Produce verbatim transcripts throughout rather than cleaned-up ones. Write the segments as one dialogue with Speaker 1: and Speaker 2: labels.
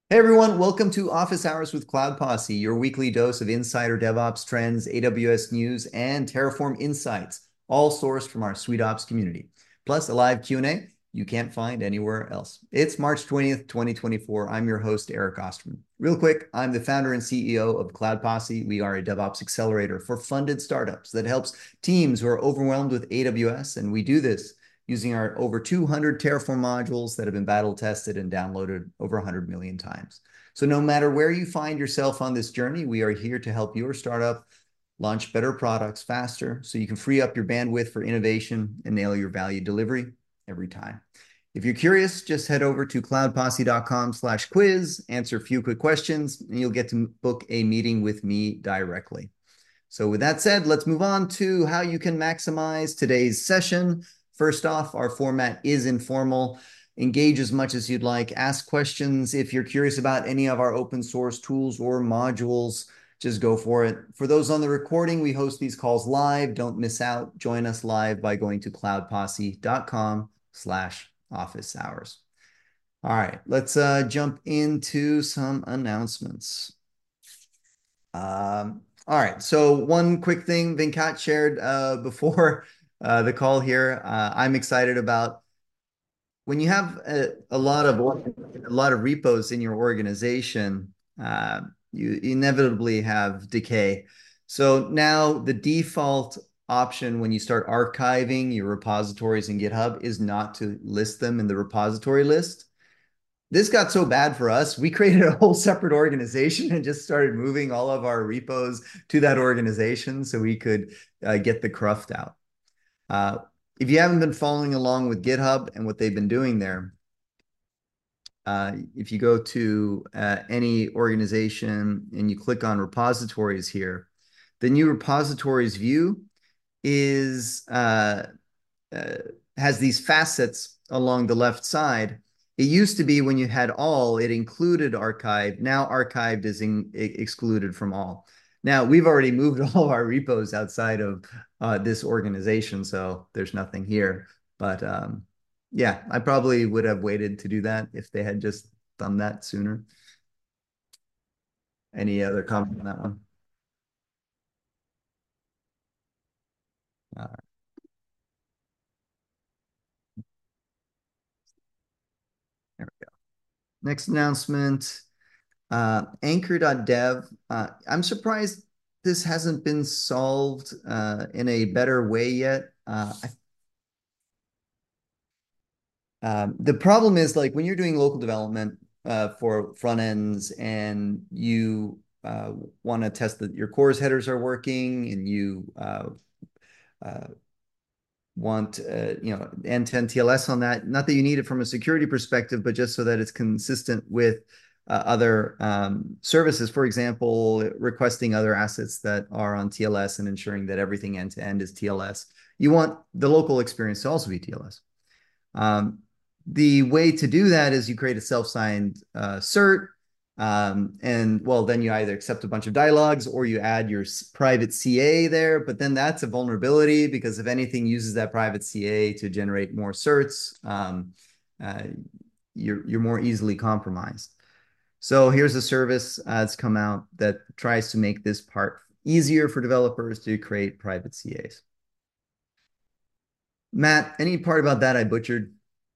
Speaker 1: Hey everyone, welcome to Office Hours with Cloud Posse, your weekly dose of insider DevOps trends, A W S news, and Terraform insights, all sourced from our SuiteOps community. Plus a live Q and A you can't find anywhere else. It's March twentieth, twenty twenty-four. I'm your host, Eric Osterman. Real quick, I'm the founder and C E O of Cloud Posse. We are a DevOps accelerator for funded startups that helps teams who are overwhelmed with A W S, and we do this using our over two hundred Terraform modules that have been battle tested and downloaded over one hundred million times. So no matter where you find yourself on this journey, we are here to help your startup launch better products faster so you can free up your bandwidth for innovation and nail your value delivery every time. If you're curious, just head over to cloudposse.com slash quiz, answer a few quick questions, and you'll get to book a meeting with me directly. So with that said, let's move on to how you can maximize today's session. First off, our format is informal. Engage as much as you'd like. Ask questions if you're curious about any of our open source tools or modules. Just go for it. For those on the recording, we host these calls live. Don't miss out. Join us live by going to cloudposse.com slash office hours. All right, let's uh, jump into some announcements. Um, all right. So one quick thing Venkat shared uh, before uh, the call here. Uh, I'm excited about when you have a, a lot of a lot of repos in your organization. Uh, you inevitably have decay. So now the default option when you start archiving your repositories in GitHub is not to list them in the repository list. This got so bad for us, we created a whole separate organization and just started moving all of our repos to that organization so we could uh, get the cruft out. Uh, if you haven't been following along with GitHub and what they've been doing there, uh, if you go to uh, any organization and you click on repositories here, the new repositories view is uh, uh, has these facets along the left side. It used to be when you had all, it included archived. Now archived is in, excluded from all. Now we've already moved all of our repos outside of uh, this organization, so there's nothing here. But um, yeah, I probably would have waited to do that if they had just done that sooner. Any other comment on that one? Uh, there we go. Next announcement. Uh, Anchor.dev. Uh, I'm surprised this hasn't been solved uh, in a better way yet. Uh, um, the problem is like when you're doing local development uh, for front ends and you uh, want to test that your CORS headers are working and you uh, uh, want uh, you know end-to-end T L S on that. Not that you need it from a security perspective, but just so that it's consistent with uh, other um, services. For example, requesting other assets that are on T L S and ensuring that everything end-to-end is T L S. You want the local experience to also be T L S. Um, the way to do that is you create a self-signed uh, cert. Um, and well, then you either accept a bunch of dialogues or you add your private C A there, but then that's a vulnerability because if anything uses that private C A to generate more certs, um, uh, you're, you're more easily compromised. So here's a service uh, that's come out that tries to make this part easier for developers to create private C As. Matt, any part about that I butchered?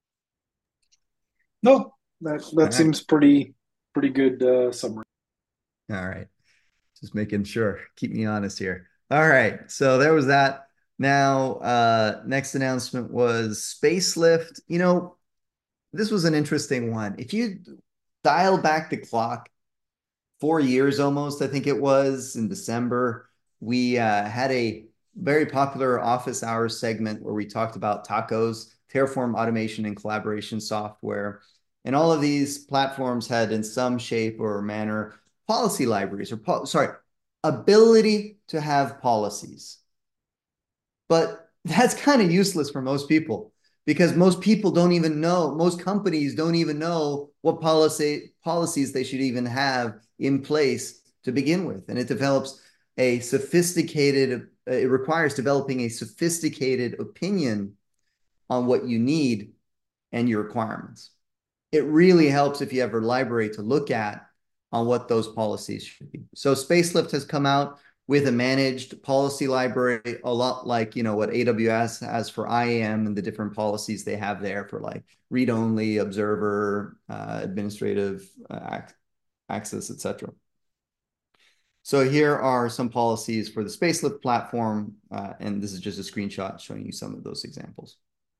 Speaker 2: No, that
Speaker 1: All
Speaker 2: that
Speaker 1: right.
Speaker 2: seems pretty pretty good uh, summary.
Speaker 1: All right. Just making sure. Keep me honest here. All right. So there was that. Now, uh, next announcement was Spacelift. You know, this was an interesting one. If you dial back the clock four years almost, I think it was in December, we uh, had a very popular office hours segment where we talked about tacos, Terraform automation and collaboration software. And all of these platforms had, in some shape or manner, policy libraries or, po sorry, ability to have policies. But that's kind of useless for most people because most people don't even know, most companies don't even know what policy policies they should even have in place to begin with. And it develops a sophisticated, it requires developing a sophisticated opinion on what you need and your requirements. it really helps if you have a library to look at on what those policies should be. So Spacelift has come out with a managed policy library, a lot like, you know, what A W S has for I A M and the different policies they have there for like read-only, observer, uh, administrative uh, access, et cetera. So here are some policies for the Spacelift platform, uh, and this is just a screenshot showing you some of those examples.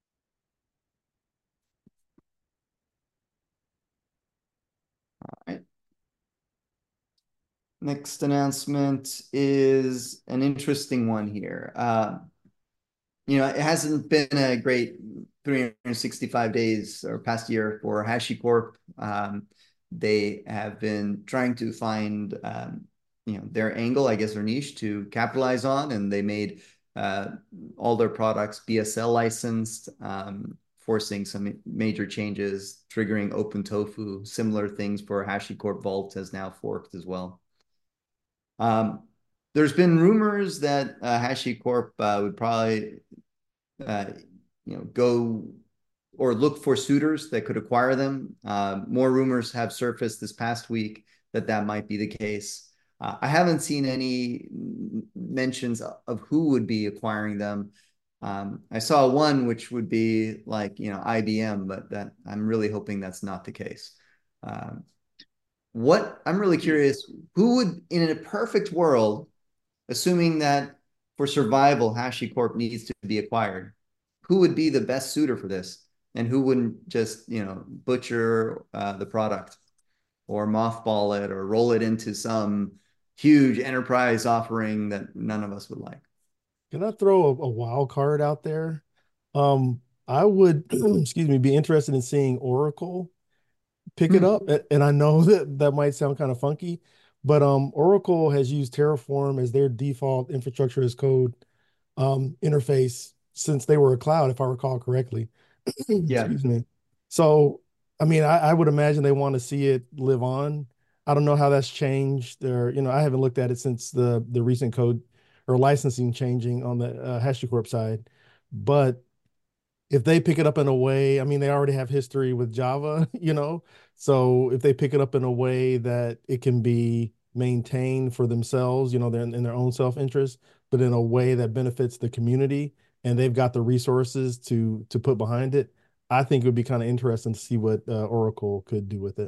Speaker 1: All right. Next announcement is an interesting one here. Uh, you know, it hasn't been a great three hundred sixty-five days or past year for HashiCorp. Um, they have been trying to find, um, you know, their angle, I guess, their niche to capitalize on, and they made uh, all their products B S L licensed, um, forcing some major changes, triggering OpenTofu. Similar things for HashiCorp Vault has now forked as well. Um, there's been rumors that uh, HashiCorp uh, would probably uh, you know, go or look for suitors that could acquire them. Uh, more rumors have surfaced this past week that that might be the case. Uh, I haven't seen any mentions of who would be acquiring them. Um, I saw one which would be like, you know, I B M, but that I'm really hoping that's not the case. Um, what I'm really curious, who would, in a perfect world, assuming that for survival, HashiCorp needs to be acquired, who would be the best suitor for this? And who wouldn't just, you know, butcher uh, the product or mothball it or roll it into some huge enterprise offering that none of us would like?
Speaker 3: Can I throw a, a wild card out there? Um, I would, excuse me, be interested in seeing Oracle pick it
Speaker 1: Hmm.
Speaker 3: up. A- And I know that that might sound kind of funky, but um, Oracle has used Terraform as their default infrastructure as code um, interface since they were a cloud, if I recall correctly.
Speaker 1: Yeah.
Speaker 3: Excuse me. So, I mean, I, I would imagine they want to see it live on. I don't know how that's changed. Or, you know, I haven't looked at it since the the recent code or licensing changing on the uh, HashiCorp side. But if they pick it up in a way, I mean, they already have history with Java, you know. So if they pick it up in a way that it can be maintained for themselves, you know, they're in, in their own self-interest, but in a way that benefits the community, and they've got the resources to to put behind it, I think it would be kind of interesting to see what uh, Oracle could do with it.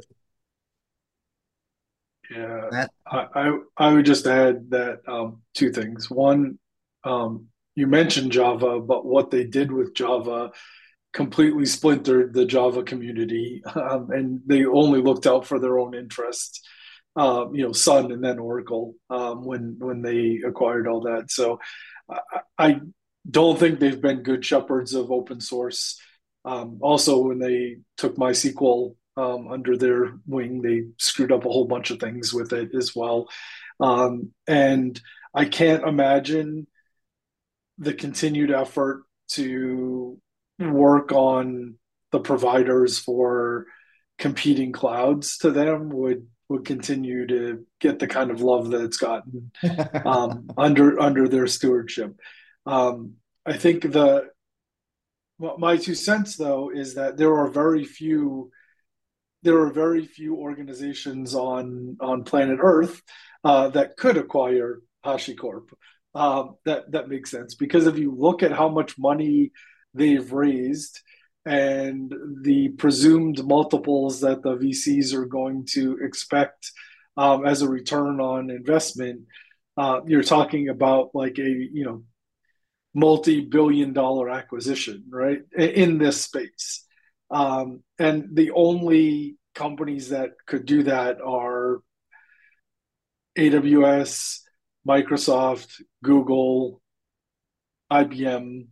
Speaker 2: Yeah,
Speaker 1: That,
Speaker 2: I, I I would just add that um, two things. One, um, you mentioned Java, but what they did with Java completely splintered the Java community, um, and they only looked out for their own interests. Um, you know, Sun and then Oracle um, when when they acquired all that. So I, I don't think they've been good shepherds of open source. Um, also, when they took MySQL um, under their wing, they screwed up a whole bunch of things with it as well. Um, and I can't imagine the continued effort to work on the providers for competing clouds to them would would continue to get the kind of love that it's gotten um, under under their stewardship. Um, I think the well, my two cents though is that there are very few there are very few organizations on on planet Earth uh, that could acquire HashiCorp. Um, that that makes sense because if you look at how much money they've raised and the presumed multiples that the V Cs are going to expect um, as a return on investment, uh, you're talking about like a you know multi-billion dollar acquisition, right? In this space. Um, and the only companies that could do that are A W S, Microsoft, Google, I B M,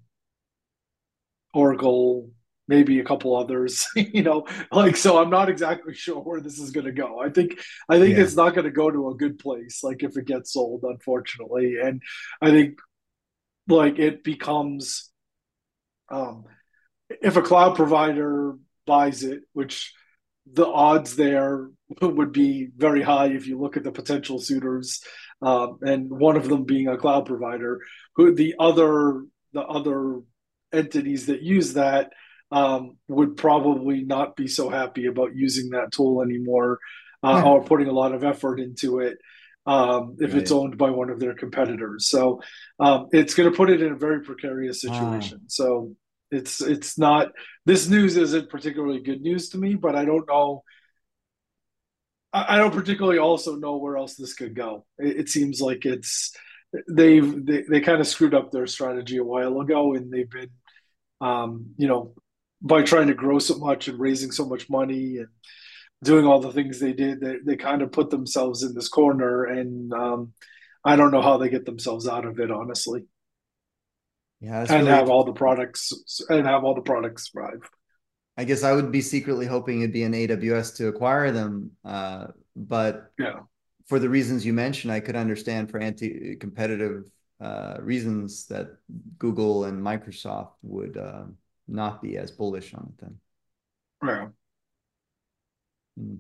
Speaker 2: Oracle, maybe a couple others, you know, like so I'm not exactly sure where this is going to go. I think I think
Speaker 1: yeah.
Speaker 2: it's not going to go to a good place like if it gets sold unfortunately. And I think like it becomes um if a cloud provider buys it, which the odds there would be very high if you look at the potential suitors, um, and one of them being a cloud provider, who the other the other entities that use that um, would probably not be so happy about using that tool anymore, uh, or putting a lot of effort into it, um, if it's
Speaker 1: Right.
Speaker 2: owned by one of their competitors. So um, it's going to put it in a very precarious
Speaker 1: Ah,
Speaker 2: situation. So it's it's not, this news isn't particularly good news to me, but I don't know. I, I don't particularly also know where else this could go. It, it seems like it's they've they, they kind of screwed up their strategy a while ago, and they've been um, you know, by trying to grow so much and raising so much money and doing all the things they did, they, they kind of put themselves in this corner. And um, I don't know how they get themselves out of it, honestly,
Speaker 1: yeah, that's
Speaker 2: and
Speaker 1: really
Speaker 2: have all the
Speaker 1: interesting.
Speaker 2: products and have all the products thrive.
Speaker 1: I guess I would be secretly hoping it'd be an A W S to acquire them. Uh, but
Speaker 2: Yeah.
Speaker 1: for the reasons you mentioned, I could understand for anti-competitive uh, reasons that Google and Microsoft would uh, not be as bullish on it then.
Speaker 2: Yeah.
Speaker 1: Hmm.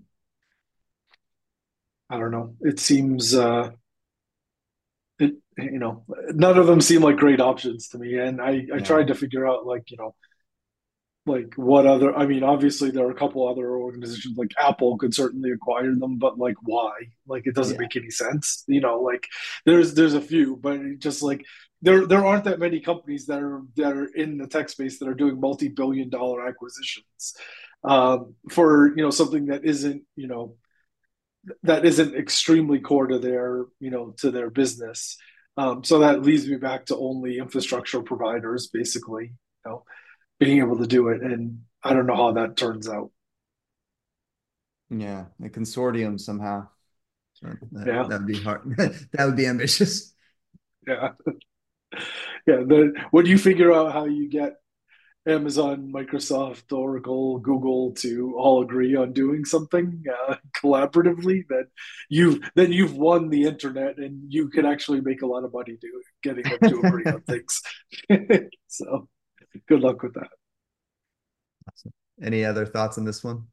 Speaker 2: I don't know. It seems, uh, it, you know, none of them seem like great options to me. And I, I
Speaker 1: Yeah,
Speaker 2: tried to figure out, like, you know, like what other, I mean, obviously there are a couple other organizations, like Apple could certainly acquire them, but like why? Like it doesn't
Speaker 1: yeah,
Speaker 2: make any sense, you know. Like there's there's a few, but it just like there there aren't that many companies that are that are in the tech space that are doing multi-billion dollar acquisitions, um, for, you know, something that isn't, you know, that isn't extremely core to their, you know, to their business. Um, so that leads me back to only infrastructure providers, basically, you know, being able to do it. And I don't know how that turns out.
Speaker 1: yeah. A consortium somehow. So that
Speaker 2: Yeah,
Speaker 1: that would be hard. That would be ambitious.
Speaker 2: yeah, yeah. The, when you figure out how you get Amazon, Microsoft, Oracle, Google to all agree on doing something uh, collaboratively, then you've then you've won the internet, and you can actually make a lot of money doing getting them to agree on things. So good luck with that.
Speaker 1: Any other thoughts on this one?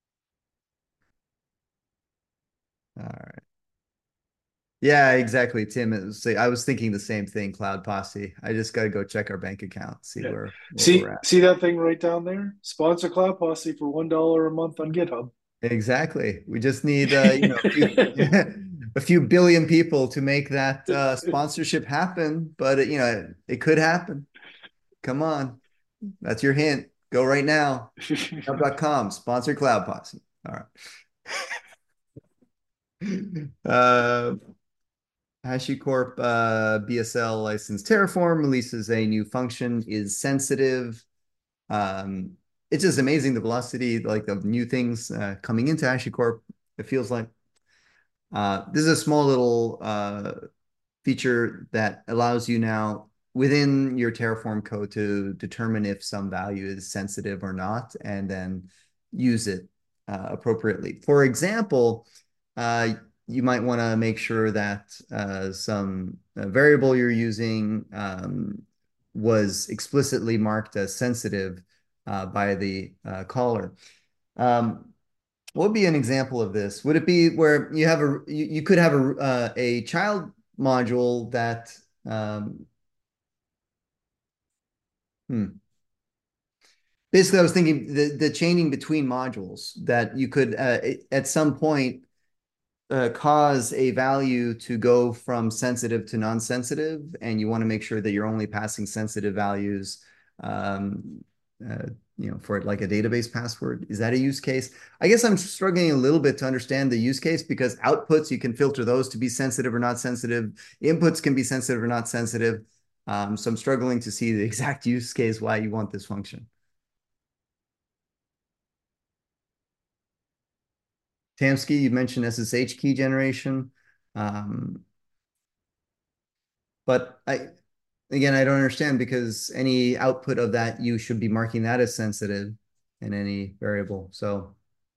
Speaker 1: All right. Yeah, exactly, Tim. It was, I was thinking the same thing, Cloud Posse. I just got to go check our bank account, see
Speaker 2: Yeah.
Speaker 1: where where we're
Speaker 2: See
Speaker 1: at.
Speaker 2: see that thing right down there? Sponsor Cloud Posse for one dollar a month on GitHub.
Speaker 1: Exactly. We just need uh, you know, a few a few billion people to make that uh, sponsorship happen, but it, you know, it, it could happen. Come on. That's your hint. Go right now. github dot com, sponsor Cloud Posse. All right. Uh, HashiCorp uh, B S L licensed Terraform releases a new function, is sensitive. Um, it's just amazing the velocity, like of new things uh, coming into HashiCorp. It feels like uh, this is a small little uh, feature that allows you now within your Terraform code to determine if some value is sensitive or not, and then use it uh, appropriately. For example, uh, you might want to make sure that uh, some uh, variable you're using um, was explicitly marked as sensitive uh, by the uh, caller. Um, what would be an example of this? Would it be where you have a you, you could have a uh, a child module that um, hmm. Basically, I was thinking the the chaining between modules that you could uh, at some point uh, cause a value to go from sensitive to non-sensitive, and you want to make sure that you're only passing sensitive values, um, uh, you know, for like a database password. Is that a use case? I guess I'm struggling a little bit to understand the use case because outputs, you can filter those to be sensitive or not sensitive. Inputs can be sensitive or not sensitive. Um, so I'm struggling to see the exact use case why you want this function. Tamsky, you mentioned S S H key generation. Um, but I, again, I don't understand because any output of that, you should be marking that as sensitive in any variable. So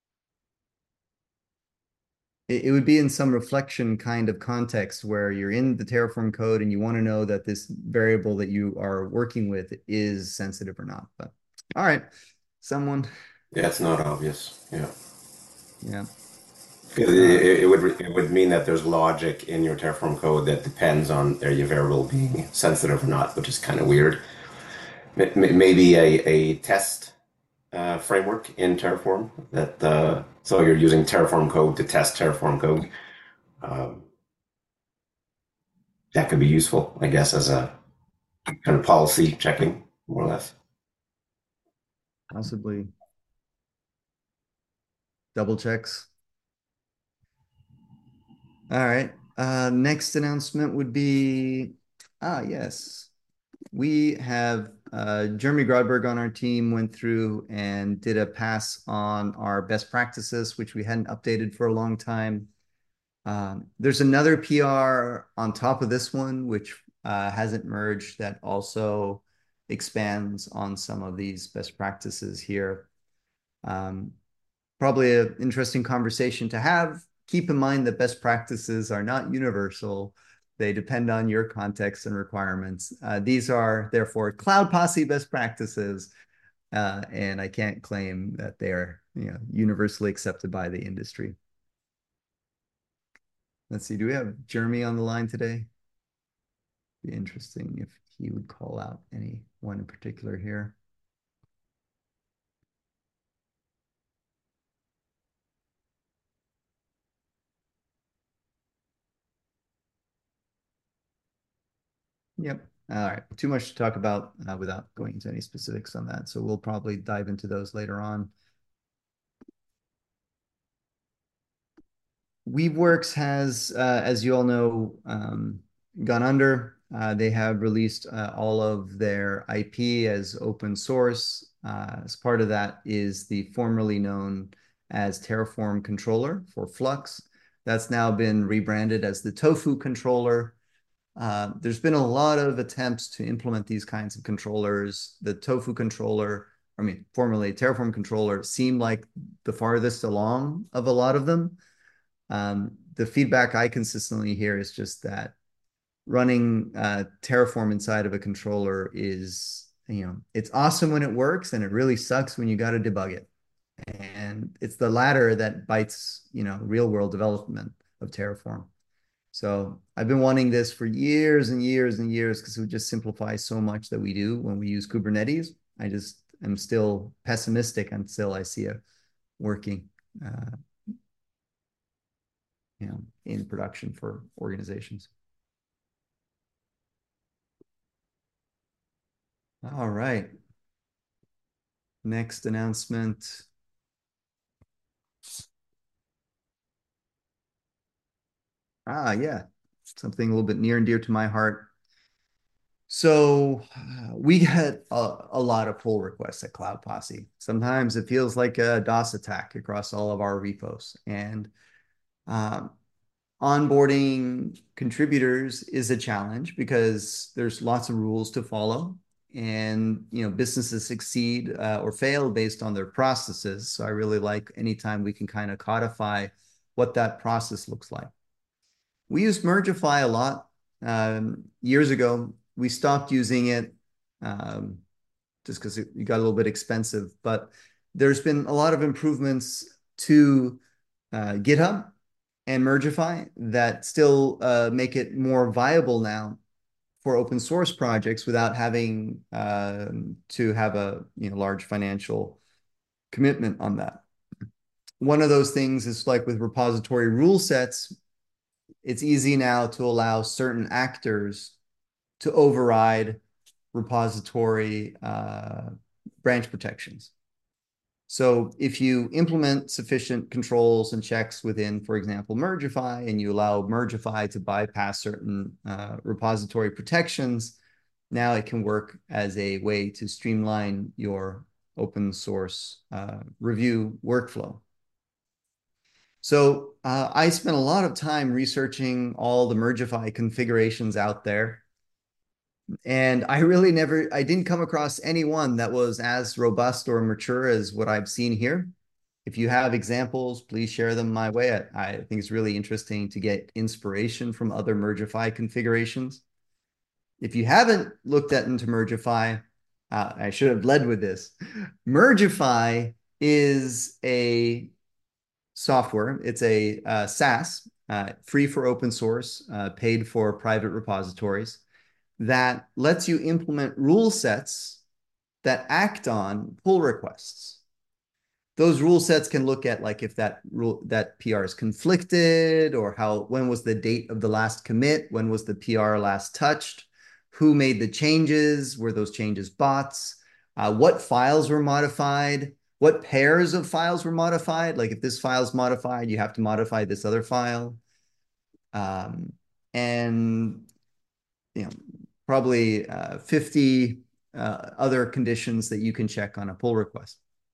Speaker 1: it, it would be in some reflection kind of context where you're in the Terraform code and you want to know that this variable that you are working with is sensitive or not. But all right, someone,
Speaker 4: Yeah, it's not obvious. Yeah.
Speaker 1: yeah.
Speaker 4: It,
Speaker 1: Uh,
Speaker 4: it, it would it would mean that there's logic in your Terraform code that depends on your variable being sensitive or not, which is kind of weird. Maybe a, a test uh, framework in Terraform that uh, so you're using Terraform code to test Terraform code. Um, that could be useful, I guess, as a kind of policy checking, more or less.
Speaker 1: Possibly double checks. All right. Uh, next announcement would be, ah, yes. We have uh, Jeremy Grodberg on our team went through and did a pass on our best practices, which we hadn't updated for a long time. Um, there's another P R on top of this one, which uh, hasn't merged, that also expands on some of these best practices here. Um, probably an interesting conversation to have. Keep in mind that best practices are not universal. They depend on your context and requirements. Uh, these are therefore Cloud Posse best practices, uh, and I can't claim that they are, you know, universally accepted by the industry. Let's see, do we have Jeremy on the line today? Be interesting if he would call out any one in particular here. Yep. All right. Too much to talk about uh, without going into any specifics on that. So we'll probably dive into those later on. Weaveworks has, uh, as you all know, um, gone under. Uh, they have released uh, all of their I P as open source. Uh, as part of that is the formerly known as Terraform controller for Flux. That's now been rebranded as the Tofu controller. Uh, there's been a lot of attempts to implement these kinds of controllers. The Tofu controller, I mean, formerly Terraform controller, seemed like the farthest along of a lot of them. Um, the feedback I consistently hear is just that running uh, Terraform inside of a controller is, you know, it's awesome when it works and it really sucks when you got to debug it. And it's the latter that bites, you know, real world development of Terraform. So I've been wanting this for years and years and years because it would just simplify so much that we do when we use Kubernetes. I just am still pessimistic until I see it working, uh, you know, in production for organizations. All right. Next announcement. Ah, yeah, something a little bit near and dear to my heart. So uh, we get a, a lot of pull requests at Cloud Posse. Sometimes it feels like a DOS attack across all of our repos. And um, onboarding contributors is a challenge because there's lots of rules to follow. And you know, businesses succeed uh, or fail based on their processes. So I really like anytime we can kind of codify what that process looks like. We used Mergify a lot um, years ago. We stopped using it um, just because it got a little bit expensive. But there's been a lot of improvements to uh, GitHub and Mergify that still uh, make it more viable now for open source projects without having uh, to have a you know large financial commitment on that. One of those things is like with repository rule sets. It's easy now to allow certain actors to override repository uh, branch protections. So if you implement sufficient controls and checks within, for example, Mergify, and you allow Mergify to bypass certain uh, repository protections, now it can work as a way to streamline your open source uh, review workflow. So uh, I spent a lot of time researching all the Mergify configurations out there. And I really never, I didn't come across anyone that was as robust or mature as what I've seen here. If you have examples, please share them my way. I, I think it's really interesting to get inspiration from other Mergify configurations. If you haven't looked at into Mergify, uh, I should have led with this. Mergify is a software. It's a uh, SaaS, uh, free for open source, uh, paid for private repositories that lets you implement rule sets that act on pull requests. those rule sets can look at like if that rule that P R is conflicted, or how when was the date of the last commit, when was the P R last touched, who made the changes, were those changes bots, uh, what files were modified, what pairs of files were modified. Like if this file is modified, you have to modify this other file. Um, and you know, probably uh, fifty uh, other conditions that you can check on a pull request.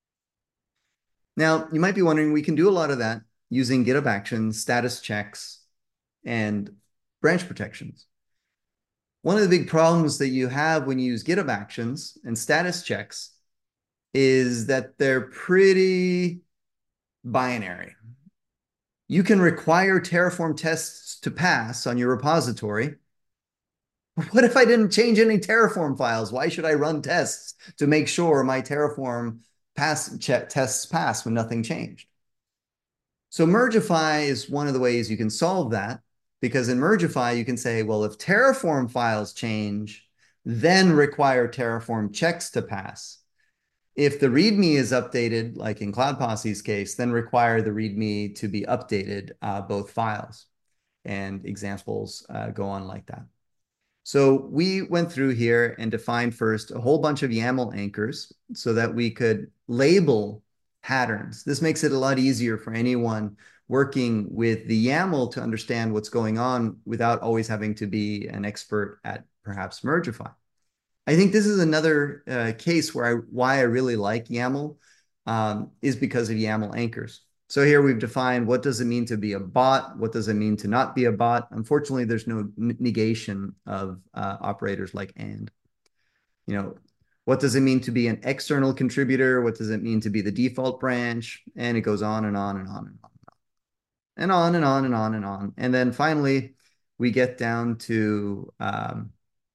Speaker 1: Now, you might be wondering, we can do a lot of that using GitHub Actions, status checks, and branch protections. One of the big problems that you have when you use GitHub Actions and status checks is that they're pretty binary. You can require Terraform tests to pass on your repository. What if I didn't change any Terraform files? Why should I run tests to make sure my Terraform pass check tests pass when nothing changed? So Mergify is one of the ways you can solve that, because in Mergify, you can say, well, if Terraform files change, then require Terraform checks to pass. If the README is updated, like in CloudPosse's case, then require the README to be updated, uh, both files. And examples uh, go on like that. So we went through here and defined first a whole bunch of YAML anchors so that we could label patterns. This makes it a lot easier for anyone working with the YAML to understand what's going on without always having to be an expert at perhaps Mergify. I think this is another uh, case where I, why I really like YAML um, is because of YAML anchors. So here we've defined what does it mean to be a bot, what does it mean to not be a bot. Unfortunately, there's no negation of uh, operators like and. You know, what does it mean to be an external contributor? What does it mean to be the default branch? And it goes on and on and on and on and on and on and on and on. And then finally, we get down to um,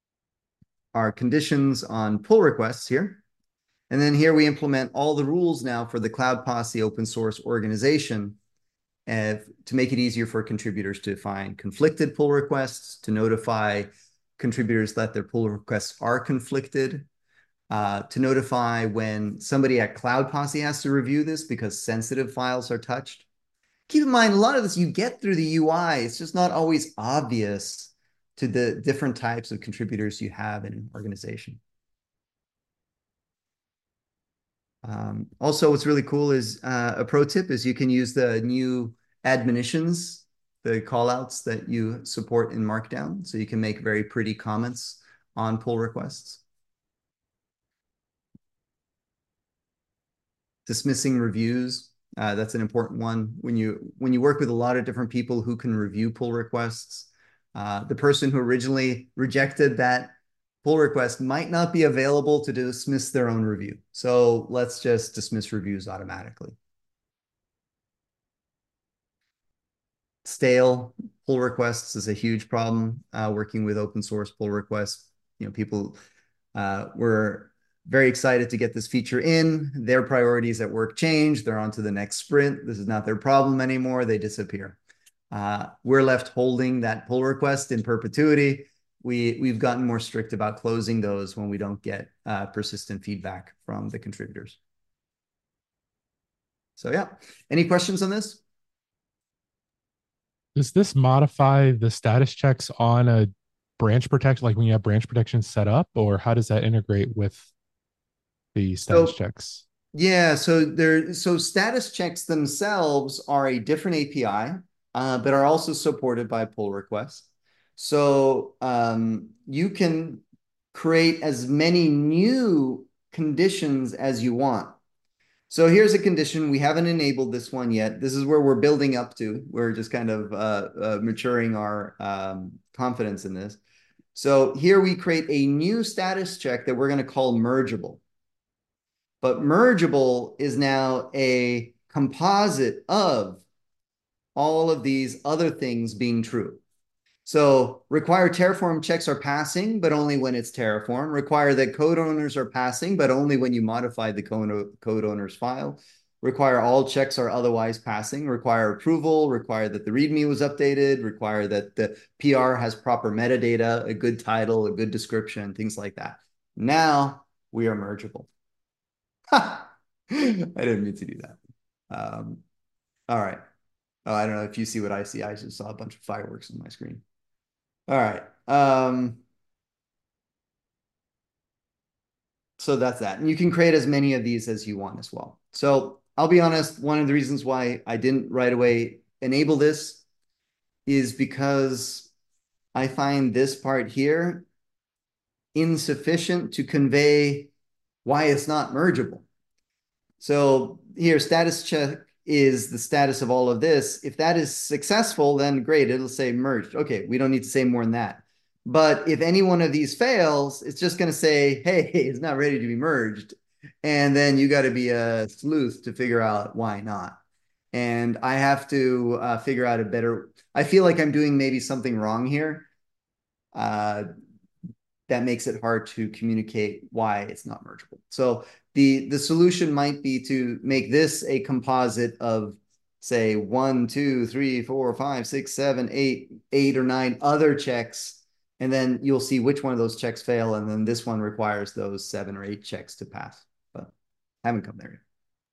Speaker 1: our conditions on pull requests here. And then here we implement all the rules now for the CloudPosse open source organization uh, to make it easier for contributors to find conflicted pull requests, to notify contributors that their pull requests are conflicted, uh, to notify when somebody at CloudPosse has to review this because sensitive files are touched. Keep in mind, a lot of this you get through the U I. It's just not always obvious to the different types of contributors you have in an organization. Um, also, what's really cool is uh, a pro tip is you can use the new admonitions, the callouts that you support in Markdown. So you can make very pretty comments on pull requests. Dismissing reviews, uh, that's an important one. When you, when you work with a lot of different people who can review pull requests, uh, the person who originally rejected that pull request might not be available to dismiss their own review. So let's just dismiss reviews automatically. Stale pull requests is a huge problem uh, working with open source pull requests. You know, people uh, were very excited to get this feature in. Their priorities at work change. They're on to the next sprint. This is not their problem anymore. They disappear. Uh, we're left holding that pull request in perpetuity. We, we've gotten more strict about closing those when we don't get uh, persistent feedback from the contributors. So yeah, any questions on this?
Speaker 5: Does this modify the status checks on a branch protection, like when you have branch protection set up, or how does that integrate with the status so, checks?
Speaker 1: Yeah, so there, so status checks themselves are a different A P I, uh, but are also supported by pull requests. So um, you can create as many new conditions as you want. So here's a condition. We haven't enabled this one yet. This is where we're building up to. We're just kind of uh, uh, maturing our um, confidence in this. So here we create a new status check that we're going to call mergeable. But mergeable is now a composite of all of these other things being true. So require Terraform checks are passing, but only when it's Terraform. Require that code owners are passing, but only when you modify the code, code owner's file. Require all checks are otherwise passing. Require approval. Require that the README was updated. Require that the P R has proper metadata, a good title, a good description, things like that. Now we are mergeable. I didn't mean to do that. Um, all right. Oh, I don't know if you see what I see. I just saw a bunch of fireworks on my screen. All right. Um, so that's that. And you can create as many of these as you want as well. So I'll be honest, one of the reasons why I didn't right away enable this is because I find this part here insufficient to convey why it's not mergeable. So here, status check is the status of all of this. If that is successful, then great, it'll say merged. Okay, we don't need to say more than that. But if any one of these fails, it's just going to say, hey, it's not ready to be merged. And then you got to be a sleuth to figure out why not. And I have to uh, figure out a better, I feel like I'm doing maybe something wrong here. Uh, that makes it hard to communicate why it's not mergeable. So the, the solution might be to make this a composite of, say, one, two, three, four, five, six, seven, eight, eight or nine other checks. And then you'll see which one of those checks fail. And then this one requires those seven or eight checks to pass. But haven't come there yet.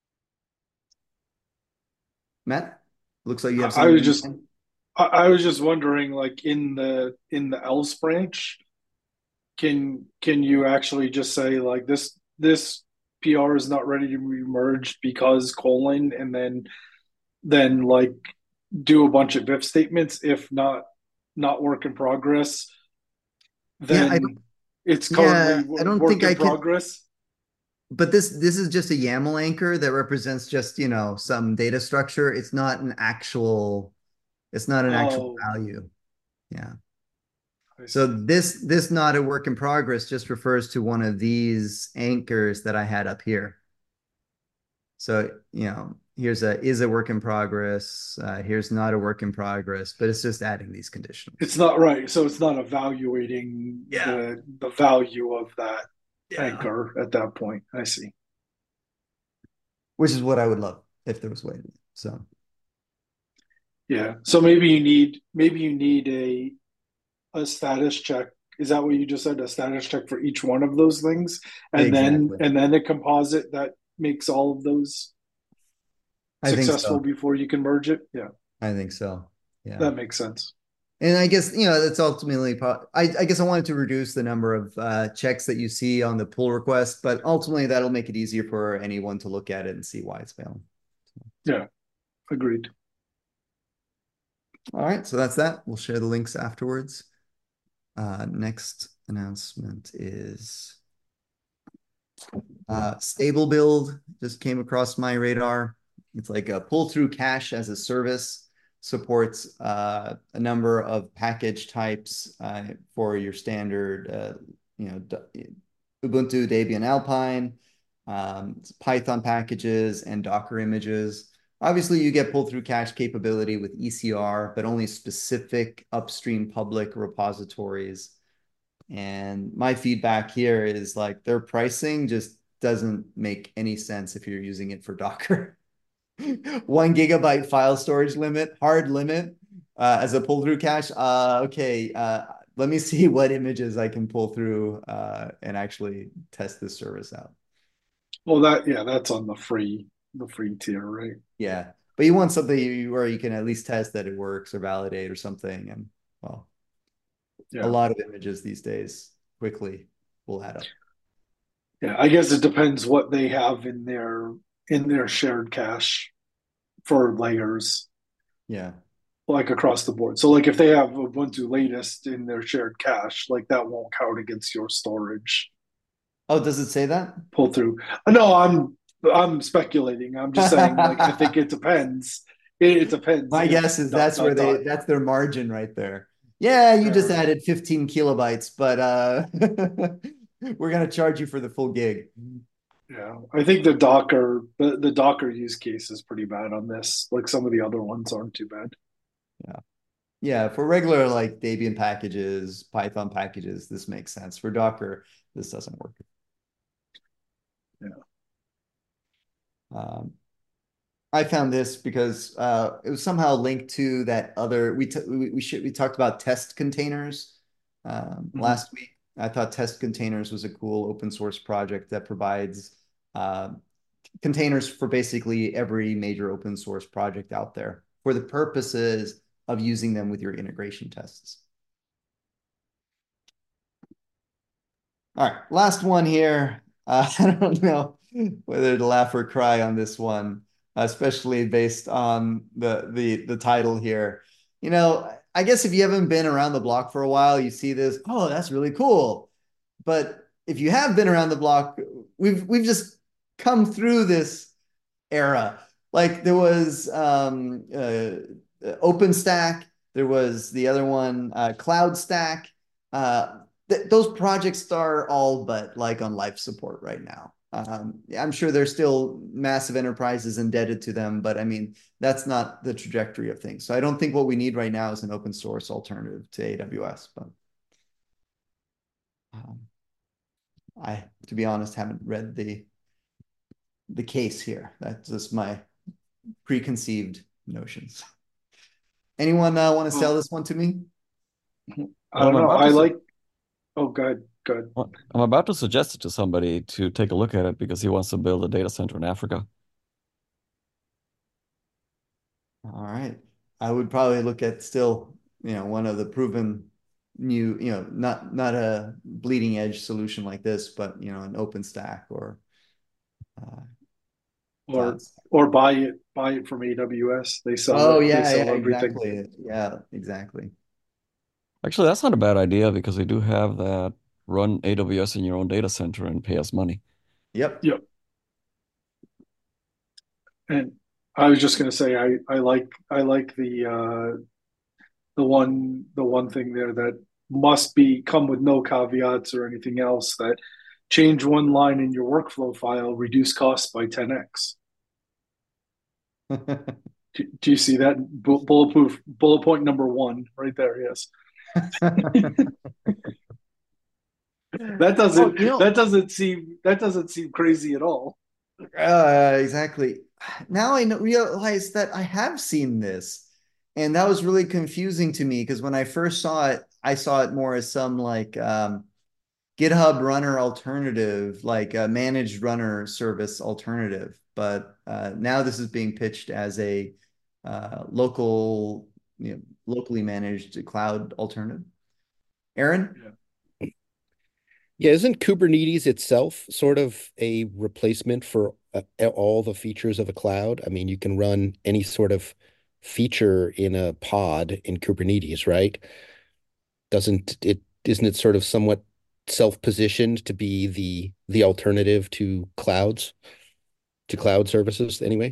Speaker 1: Matt, looks like you have
Speaker 2: I
Speaker 1: something.
Speaker 2: was just I, I was just wondering, like in the in the else branch, can can you actually just say like this this P R is not ready to be merged because colon, and then then like do a bunch of if statements. If not not work in progress,
Speaker 1: Yeah, I
Speaker 2: then it's
Speaker 1: yeah,
Speaker 2: currently
Speaker 1: I don't
Speaker 2: work
Speaker 1: think
Speaker 2: in
Speaker 1: I can.
Speaker 2: progress.
Speaker 1: But this this is just a YAML anchor that represents just, you know, some data structure. It's not an actual, it's not an actual
Speaker 2: Oh,
Speaker 1: value. Yeah.
Speaker 2: I
Speaker 1: So
Speaker 2: see.
Speaker 1: this this not a work in progress just refers to one of these anchors that I had up here. So, you know, here's a is a work in progress. Uh, here's not a work in progress, but it's just adding these conditionals.
Speaker 2: It's not right. So it's not evaluating
Speaker 1: Yeah.
Speaker 2: the the value of that
Speaker 1: Yeah.
Speaker 2: anchor at that point. I see.
Speaker 1: Which is what I would love if there was a way to do it. So
Speaker 2: Yeah. So maybe you need maybe you need a a status check. Is that what you just said? A status check for each one of those things, and then
Speaker 1: exactly.
Speaker 2: and then a composite that makes all of those
Speaker 1: I think
Speaker 2: successful
Speaker 1: so.
Speaker 2: before you can merge it. Yeah,
Speaker 1: I think so. Yeah.
Speaker 2: that makes sense.
Speaker 1: And I guess, you know, that's ultimately, I, I guess I wanted to reduce the number of uh, checks that you see on the pull request, but ultimately that'll make it easier for anyone to look at it and see why it's failing.
Speaker 2: Yeah, agreed.
Speaker 1: All right, so that's that. We'll share the links afterwards. Uh, next announcement is uh, stable build just came across my radar. It's like a pull through cache as a service, supports uh, a number of package types uh, for your standard, uh, you know, Ubuntu, Debian, Alpine, um, Python packages, and Docker images. Obviously, you get pull through cache capability with E C R, but only specific upstream public repositories. And my feedback here is like their pricing just doesn't make any sense if you're using it for Docker. One gigabyte file storage limit, hard limit uh, as a pull through cache. Uh, okay, uh, let me see what images I can pull through uh, and actually test this service out.
Speaker 2: Well, that yeah, that's on the free the free tier, right?
Speaker 1: Yeah, but you want something where you can at least test that it works or validate or something. And well, a
Speaker 2: Yeah,
Speaker 1: lot of images these days quickly will add up.
Speaker 2: yeah. I guess it depends what they have in their in their shared cache for layers,
Speaker 1: Yeah.
Speaker 2: like across the board. So, like if they have Ubuntu latest in their shared cache, like that won't count against your storage
Speaker 1: Oh, does it say that?
Speaker 2: pull through. No, I'm I'm speculating. I'm just saying, like I think it depends. It, it depends
Speaker 1: My
Speaker 2: if
Speaker 1: guess is
Speaker 2: dot
Speaker 1: that's where
Speaker 2: dot
Speaker 1: they
Speaker 2: dot.
Speaker 1: that's their margin right there. Yeah, you just
Speaker 2: Uh,
Speaker 1: added fifteen kilobytes, but uh we're gonna charge you for the full gig.
Speaker 2: yeah, I think the Docker the, the Docker use case is pretty bad on this. Like some of the other ones aren't too bad.
Speaker 1: Yeah. Yeah, for regular like Debian packages, Python packages, this makes sense. For Docker, this doesn't work.
Speaker 2: Yeah.
Speaker 1: Um, I found this because uh, it was somehow linked to that other we we we should we talked about test containers um,
Speaker 2: Mhm.
Speaker 1: last week. I thought test containers was a cool open source project that provides uh, containers for basically every major open source project out there for the purposes of using them with your integration tests. All right, last one here. Uh, I don't know whether to laugh or cry on this one, especially based on the the the title here. You know, I guess if you haven't been around the block for a while, you see this, oh, that's really cool. But if you have been around the block, we've we've just come through this era. Like there was um, uh, OpenStack, there was the other one, uh, CloudStack. Uh, th- those projects are all but like on life support right now. Um, I'm sure there's still massive enterprises indebted to them, but I mean, that's not the trajectory of things. So I don't think what we need right now is an open source alternative to A W S, but um, I, to be honest, haven't read the the case here. That's just my preconceived notions. Anyone uh, want to sell this one to me?
Speaker 2: I don't know. I like. Oh, good, good.
Speaker 6: Well, I'm about to suggest it to somebody to take a look at it because he wants to build a data center in Africa.
Speaker 1: All right. I would probably look at still, you know, one of the proven new, you know, not not a bleeding edge solution like this, but you know, an OpenStack or uh,
Speaker 2: Or
Speaker 1: clouds.
Speaker 2: or buy it buy it from A W S. They sell
Speaker 1: Oh
Speaker 2: it. They
Speaker 1: yeah,
Speaker 2: sell
Speaker 1: yeah,
Speaker 2: everything.
Speaker 1: exactly. Yeah, exactly.
Speaker 6: Actually, that's not a bad idea because they do have that run A W S in your own data center and pay us money.
Speaker 1: Yep.
Speaker 2: Yep. And I was just gonna say I I like I like the uh the one the one thing there that must be come with no caveats or anything else, that change one line in your workflow file, reduce costs by ten x. Do, do you see that bulletproof bullet point number one right there? Yes. That doesn't
Speaker 1: Oh, you know,
Speaker 2: that doesn't seem that doesn't seem crazy at all.
Speaker 1: Uh, exactly. Now I know, realize that I have seen this, and that was really confusing to me because when I first saw it, I saw it more as some like um, GitHub runner alternative, like a managed runner service alternative. But uh, now this is being pitched as a uh, local, you know, locally managed cloud alternative. Aaron?
Speaker 2: Yeah.
Speaker 7: Yeah, isn't Kubernetes itself sort of a replacement for uh, all the features of a cloud? I mean, you can run any sort of feature in a pod in Kubernetes, right? Doesn't it, isn't it sort of somewhat self-positioned to be the the alternative to clouds, to cloud services anyway?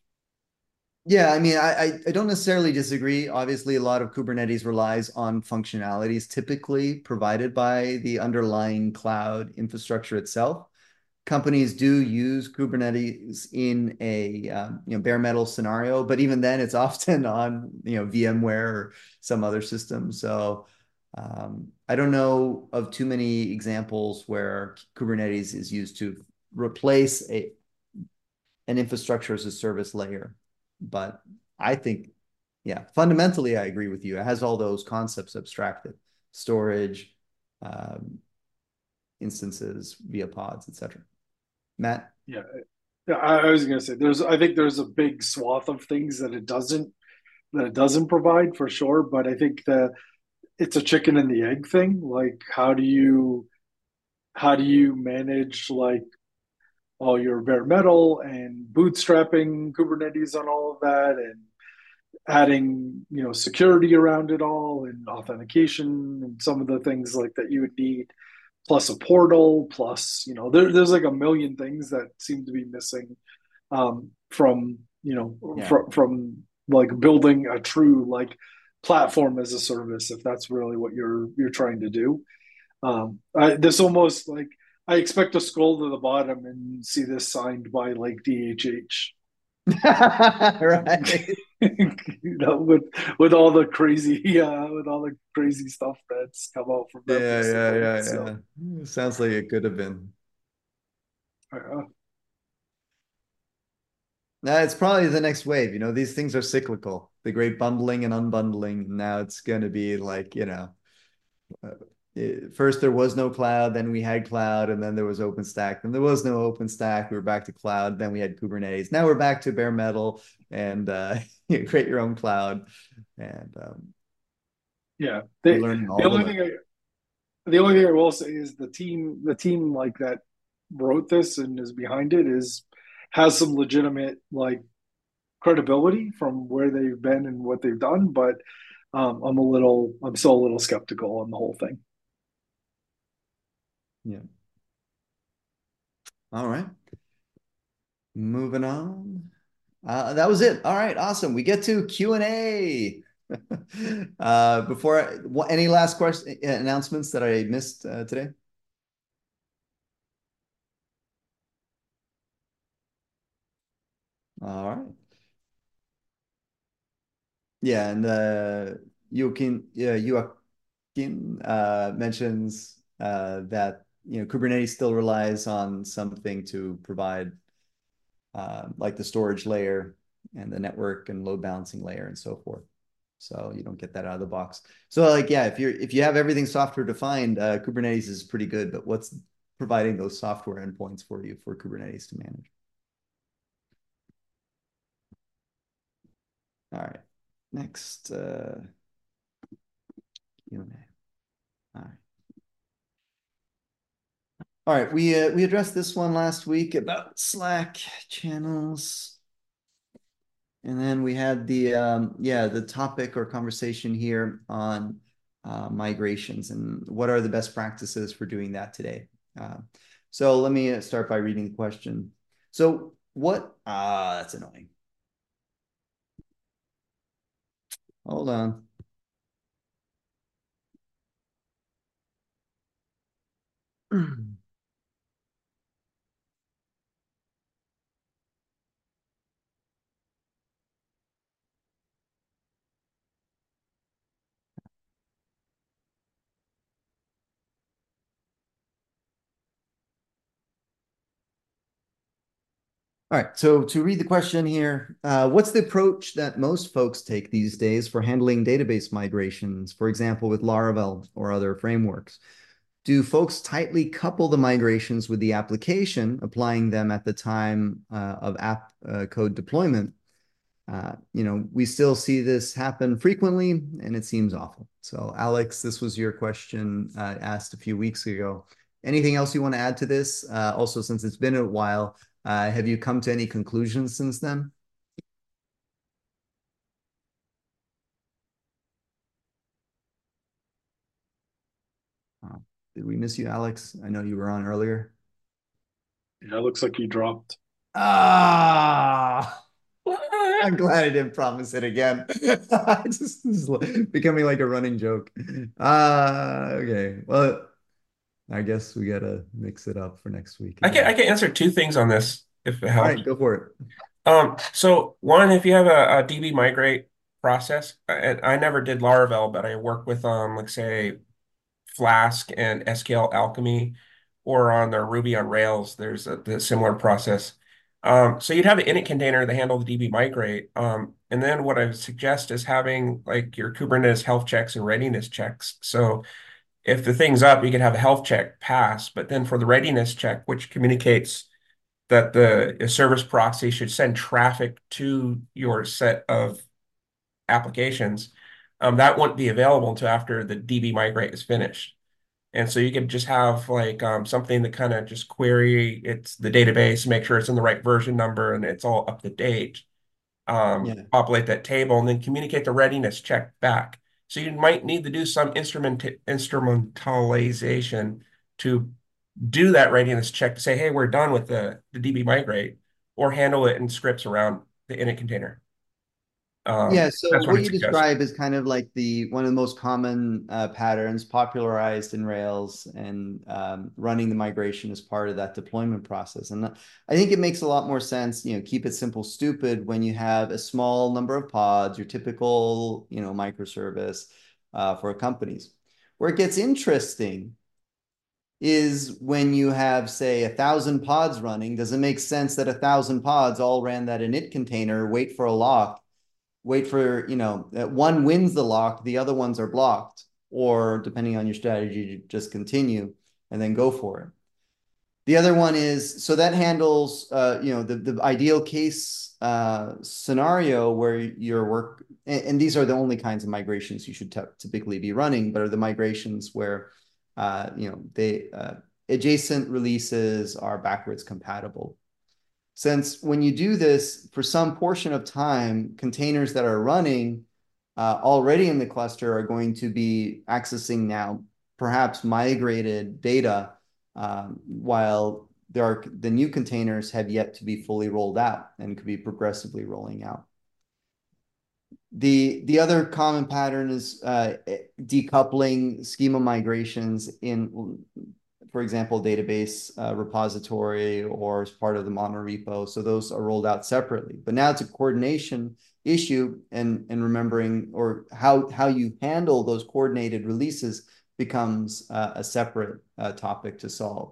Speaker 1: Yeah, I mean, I, I don't necessarily disagree. Obviously, a lot of Kubernetes relies on functionalities typically provided by the underlying cloud infrastructure itself. Companies do use Kubernetes in a um, you know bare metal scenario, but even then, it's often on you know VMware or some other system. So um, I don't know of too many examples where Kubernetes is used to replace a an infrastructure as a service layer. But I think, yeah, fundamentally, I agree with you. It has all those concepts abstracted, storage, um, instances via pods, et cetera. Matt?
Speaker 2: Yeah. Yeah, I, I was gonna say there's I think there's a big swath of things that it doesn't that it doesn't provide for sure, but I think that it's a chicken and the egg thing. Like how do you how do you manage like all your bare metal and bootstrapping Kubernetes on all of that and adding, you know, security around it all and authentication and some of the things like that you would need, plus a portal, plus, you know, there, there's like a million things that seem to be missing um, from, you know,
Speaker 1: Yeah.
Speaker 2: from, from like building a true like platform as a service, if that's really what you're you're trying to do. Um, I, this almost like I expect to scroll to the bottom and see this signed by like D H H.
Speaker 1: Right.
Speaker 2: You know, with with all the crazy, uh, with all the crazy stuff that's come out from them
Speaker 1: Yeah, yeah,
Speaker 2: recently.
Speaker 1: yeah,
Speaker 2: So,
Speaker 1: yeah. Sounds like it could have been.
Speaker 2: uh,
Speaker 1: Now it's probably the next wave. You know, these things are cyclical. The great bundling and unbundling. Now it's going to be like, you know, uh, it, first there was no cloud, then we had cloud, and then there was OpenStack, then there was no OpenStack. We were back to cloud, then we had Kubernetes. Now we're back to bare metal and uh, you create your own cloud. And um,
Speaker 2: yeah, they,
Speaker 1: learning all
Speaker 2: the only
Speaker 1: the
Speaker 2: thing I, the only thing I will say is the team, the team like that wrote this and is behind it is has some legitimate like credibility from where they've been and what they've done, but um, I'm a little, I'm still a little skeptical on the whole thing.
Speaker 1: Yeah. All right. Moving on. Uh, that was it. All right, awesome. We get to Q and A. uh, before I, what, any last question announcements that I missed uh, today? All right. Yeah, and uh, Joaquin, yeah, Joaquin uh, mentions uh, that you know Kubernetes still relies on something to provide uh, like the storage layer and the network and load balancing layer and so forth. So you don't get that out of the box. So like, yeah, if you're if you have everything software defined, uh, Kubernetes is pretty good. But what's providing those software endpoints for you for Kubernetes to manage? All right, next uh, Q and A. All right. All right, we uh, we addressed this one last week about Slack channels. And then we had the, um, yeah, the topic or conversation here on uh, migrations and what are the best practices for doing that today. Uh, so let me start by reading the question. So what, ah, uh, that's annoying. Hold on. All right, so to read the question here, uh, what's the approach that most folks take these days for handling database migrations, for example, with Laravel or other frameworks? Do folks tightly couple the migrations with the application, applying them at the time uh, of app uh, code deployment? Uh, you know, we still see this happen frequently, and it seems awful. So, Alex, this was your question uh, asked a few weeks ago. Anything else you want to add to this? Uh, also, since it's been a while, uh, have you come to any conclusions since then? Uh, did we miss you, Alex? I know you were on earlier.
Speaker 2: Yeah, it looks like you dropped.
Speaker 1: Ah, I'm glad I didn't promise it again. It's just this is becoming like a running joke. Uh, okay. Well, I guess we gotta mix it up for next week
Speaker 8: I can I
Speaker 1: again.
Speaker 8: can answer two things on this if it
Speaker 1: All
Speaker 8: helps.
Speaker 1: right, go for it.
Speaker 8: Um, so one, if you have a, a D B migrate process, I, I never did Laravel, but I work with um, like say Flask and S Q L Alchemy, or on their Ruby on Rails, there's a, a similar process. Um, so you'd have an init container that handle the D B migrate. Um, and then what I would suggest is having like your Kubernetes health checks and readiness checks. So if the thing's up, you can have a health check pass, but then for the readiness check, which communicates that the service proxy should send traffic to your set of applications, um, that won't be available until after the D B migrate is finished. And so you can just have like um, something that kind of just query it's the database, make sure it's in the right version number and it's all up to date. Um,
Speaker 1: Yeah.
Speaker 8: populate that table and then communicate the readiness check back. So you might need to do some instrument instrumentalization to do that readiness check to say, hey, we're done with the, the D B migrate, or handle it in scripts around the init container. Um,
Speaker 1: Yeah, so
Speaker 8: that's what
Speaker 1: what
Speaker 8: I
Speaker 1: you
Speaker 8: suggest.
Speaker 1: describe is kind of like the one of the most common uh, patterns popularized in Rails, and um, running the migration as part of that deployment process. And I think it makes a lot more sense, you know, keep it simple, stupid when you have a small number of pods, your typical, you know, microservice uh, for companies. Where it gets interesting is when you have, say, a thousand pods running. Does it make sense that a thousand pods all ran that init container, wait for a lock, wait for, you know, that one wins the lock, the other ones are blocked? or depending on your strategy, just continue and then go for it. The other one is, so that handles, uh, you know, the, the ideal case uh, scenario where your work, and, and these are the only kinds of migrations you should typically be running, but are the migrations where, uh, you know, they uh, adjacent releases are backwards compatible. Since when you do this, for some portion of time, containers that are running uh, already in the cluster are going to be accessing now perhaps migrated data, um, while there are the new containers have yet to be fully rolled out and could be progressively rolling out. The, the other common pattern is uh, decoupling schema migrations in, for example, database uh, repository or as part of the monorepo. So those are rolled out separately. But now it's a coordination issue, and, and remembering or how, how you handle those coordinated releases becomes uh, a separate uh, topic to solve.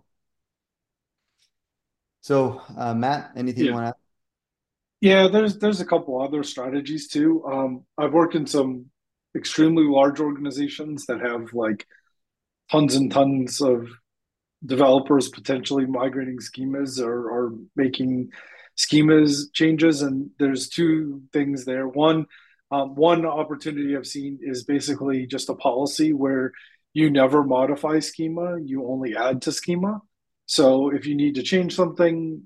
Speaker 1: So uh, Matt, anything
Speaker 2: yeah.
Speaker 1: you want to add?
Speaker 2: Yeah, there's there's a couple other strategies too. Um, I've worked in some extremely large organizations that have like tons and tons of developers potentially migrating schemas or, or making schemas changes. And there's two things there. One, um, one opportunity I've seen is basically just a policy where you never modify schema, you only add to schema. So if you need to change something,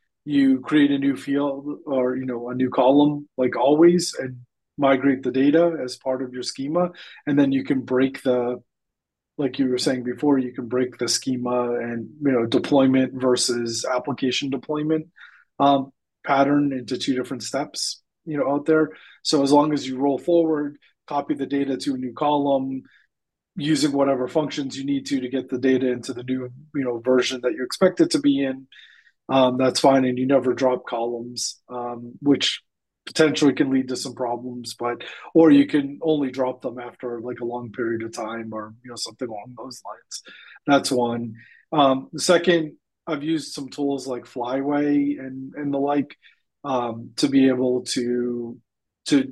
Speaker 2: you create a new field or you know a new column like always and migrate the data as part of your schema, and then you can break the, like you were saying before, you can break the schema and you know deployment versus application deployment um, pattern into two different steps you know out there. So as long as you roll forward, copy the data to a new column using whatever functions you need to to get the data into the new you know version that you expect it to be in, um, that's fine, and you never drop columns, um, which potentially can lead to some problems. But or you can only drop them after like a long period of time, or you know something along those lines. That's one. Um, the second, I've used some tools like Flyway and and the like um, to be able to to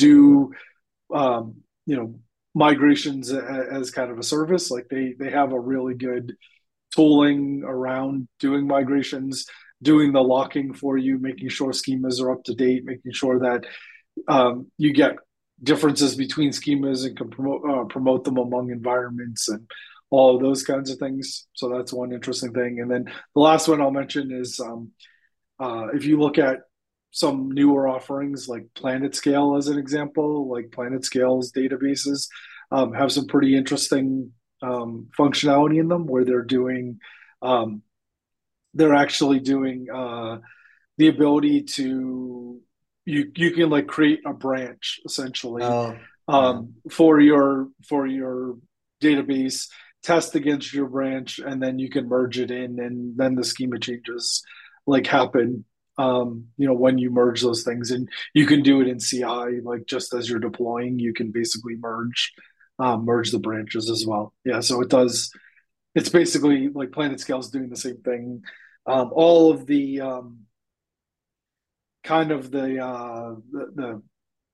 Speaker 2: do um, you know migrations as kind of a service. Like they they have a really good tooling around doing migrations, doing the locking for you, making sure schemas are up to date, making sure that um, you get differences between schemas and can promote uh, promote them among environments and all of those kinds of things. So that's one interesting thing. And then the last one I'll mention is um, uh, if you look at some newer offerings like PlanetScale as an example, like PlanetScale's databases um, have some pretty interesting um, functionality in them where they're doing, um, they're actually doing uh, the ability to, you you can like create a branch essentially
Speaker 1: Oh,
Speaker 2: um,
Speaker 1: yeah.
Speaker 2: for your for your database, test against your branch, and then you can merge it in, and then the schema changes like happen. Um, you know, when you merge those things, and you can do it in C I, like just as you're deploying, you can basically merge um, merge the branches as well. Yeah, so it does. It's basically like PlanetScale is doing the same thing. Um, all of the um, kind of the, uh, the the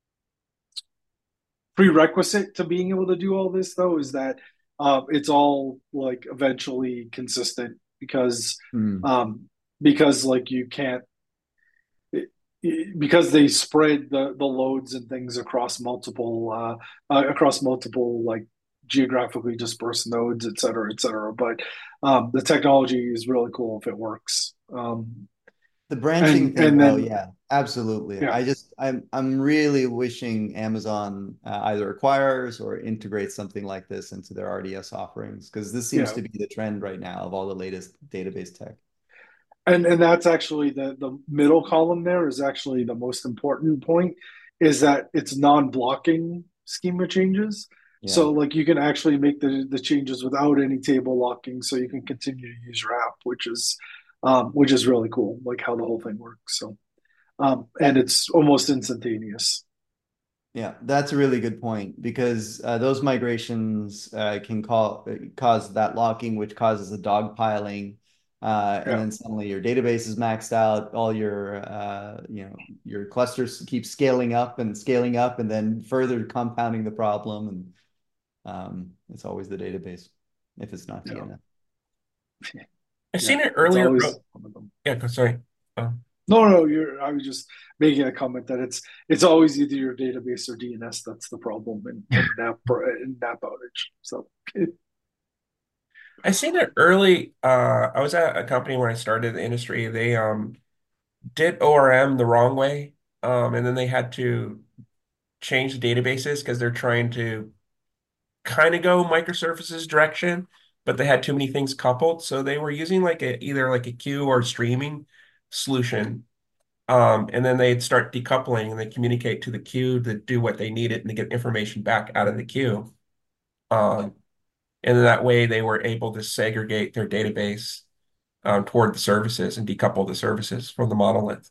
Speaker 2: prerequisite to being able to do all this though is that uh, it's all like eventually consistent because
Speaker 1: Mm.
Speaker 2: um, because like you can't it, it, because they spread the the loads and things across multiple uh, uh, across multiple like geographically dispersed nodes, et cetera, et cetera. But um, the technology is really cool if it works. Um,
Speaker 1: The branching
Speaker 2: and
Speaker 1: thing,
Speaker 2: and
Speaker 1: though,
Speaker 2: then
Speaker 1: yeah, absolutely.
Speaker 2: yeah,
Speaker 1: I just I'm I'm really wishing Amazon uh, either acquires or integrates something like this into their R D S offerings, because this seems
Speaker 2: yeah.
Speaker 1: to be the trend right now of all the latest database tech.
Speaker 2: And and that's actually the the middle column there is actually the most important point, is that it's non-blocking schema changes.
Speaker 1: Yeah.
Speaker 2: So like you can actually make the the changes without any table locking, so you can continue to use your app, which is um, which is really cool, like how the whole thing works. So um, and
Speaker 1: That
Speaker 2: it's almost instantaneous.
Speaker 1: Yeah, that's a really good point, because uh, those migrations uh, can call, cause that locking, which causes the dogpiling, uh, and
Speaker 2: Yeah.
Speaker 1: then suddenly your database is maxed out. All your uh, you know your clusters keep scaling up and scaling up, and then further compounding the problem. And um, it's always the database if it's not
Speaker 2: Yeah.
Speaker 1: D N S.
Speaker 8: I've
Speaker 2: Yeah,
Speaker 8: seen it
Speaker 2: it's
Speaker 8: earlier.
Speaker 2: always
Speaker 8: Oh,
Speaker 2: one of them.
Speaker 8: yeah, go- sorry. Oh.
Speaker 2: No, no, you're. I was just making a comment that it's it's always either your database or D N S that's the problem in, in that in that outage. So
Speaker 8: I seen it early. Uh, I was at a company when I started the industry. They um did O R M the wrong way, um, and then they had to change the databases because they're trying to kind of go microservices direction, but they had too many things coupled. So they were using like a either like a queue or streaming solution. Um, and then they'd start decoupling and they communicate to the queue to do what they needed and to get information back out of the queue. Um, and then that way they were able to segregate their database um, toward the services and decouple the services from the monolith.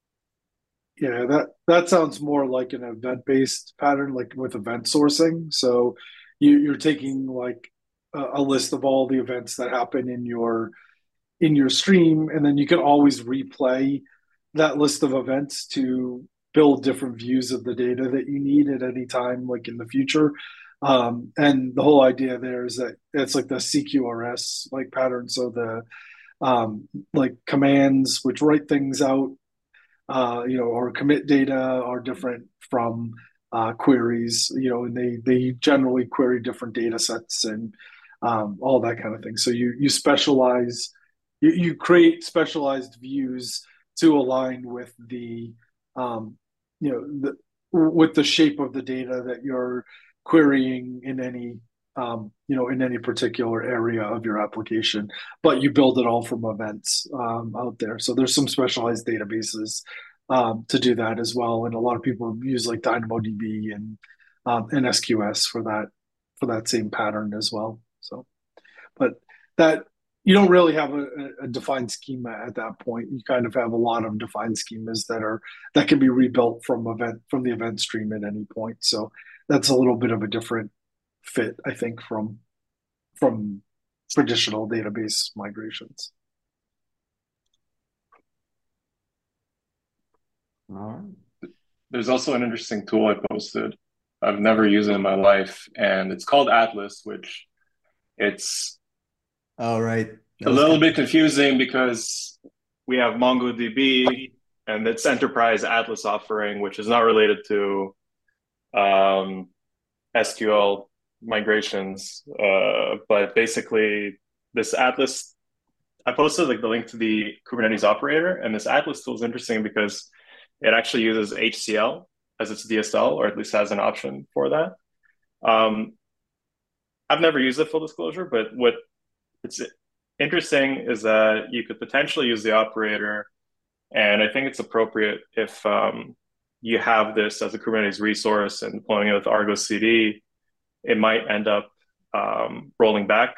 Speaker 2: yeah, that that sounds more like an event-based pattern, like with event sourcing. So you, you're taking like a, a list of all the events that happen in your in your stream, and then you can always replay that list of events to build different views of the data that you need at any time, like in the future. Um, and the whole idea there is that it's like the C Q R S like pattern. So the um, like commands which write things out, uh, you know, or commit data are different from uh, queries, you know, and they they generally query different data sets and um, all that kind of thing. So you you specialize, you, you create specialized views to align with the, um, you know, the with the shape of the data that you're querying in any, um, you know, in any particular area of your application. But you build it all from events um, out there. So there's some specialized databases um, to do that as well, and a lot of people use like DynamoDB and um, and S Q S for that for that same pattern as well. So, but that you don't really have a, a defined schema at that point. You kind of have a lot of defined schemas that are that can be rebuilt from event from the event stream at any point. So that's a little bit of a different fit, I think, from from traditional database migrations.
Speaker 1: All right.
Speaker 9: There's also an interesting tool I posted. I've never used it in my life, and it's called Atlas, which it's
Speaker 1: All right.
Speaker 9: a little bit confusing because we have MongoDB and its enterprise Atlas offering, which is not related to um, S Q L migrations. Uh, but basically, this Atlas, I posted like the link to the Kubernetes operator, and this Atlas tool is interesting because it actually uses H C L as its D S L, or at least has an option for that. Um, I've never used it, full disclosure, but what it's interesting is that you could potentially use the operator, and I think it's appropriate if um, you have this as a Kubernetes resource and deploying it with Argo C D, it might end up um, rolling back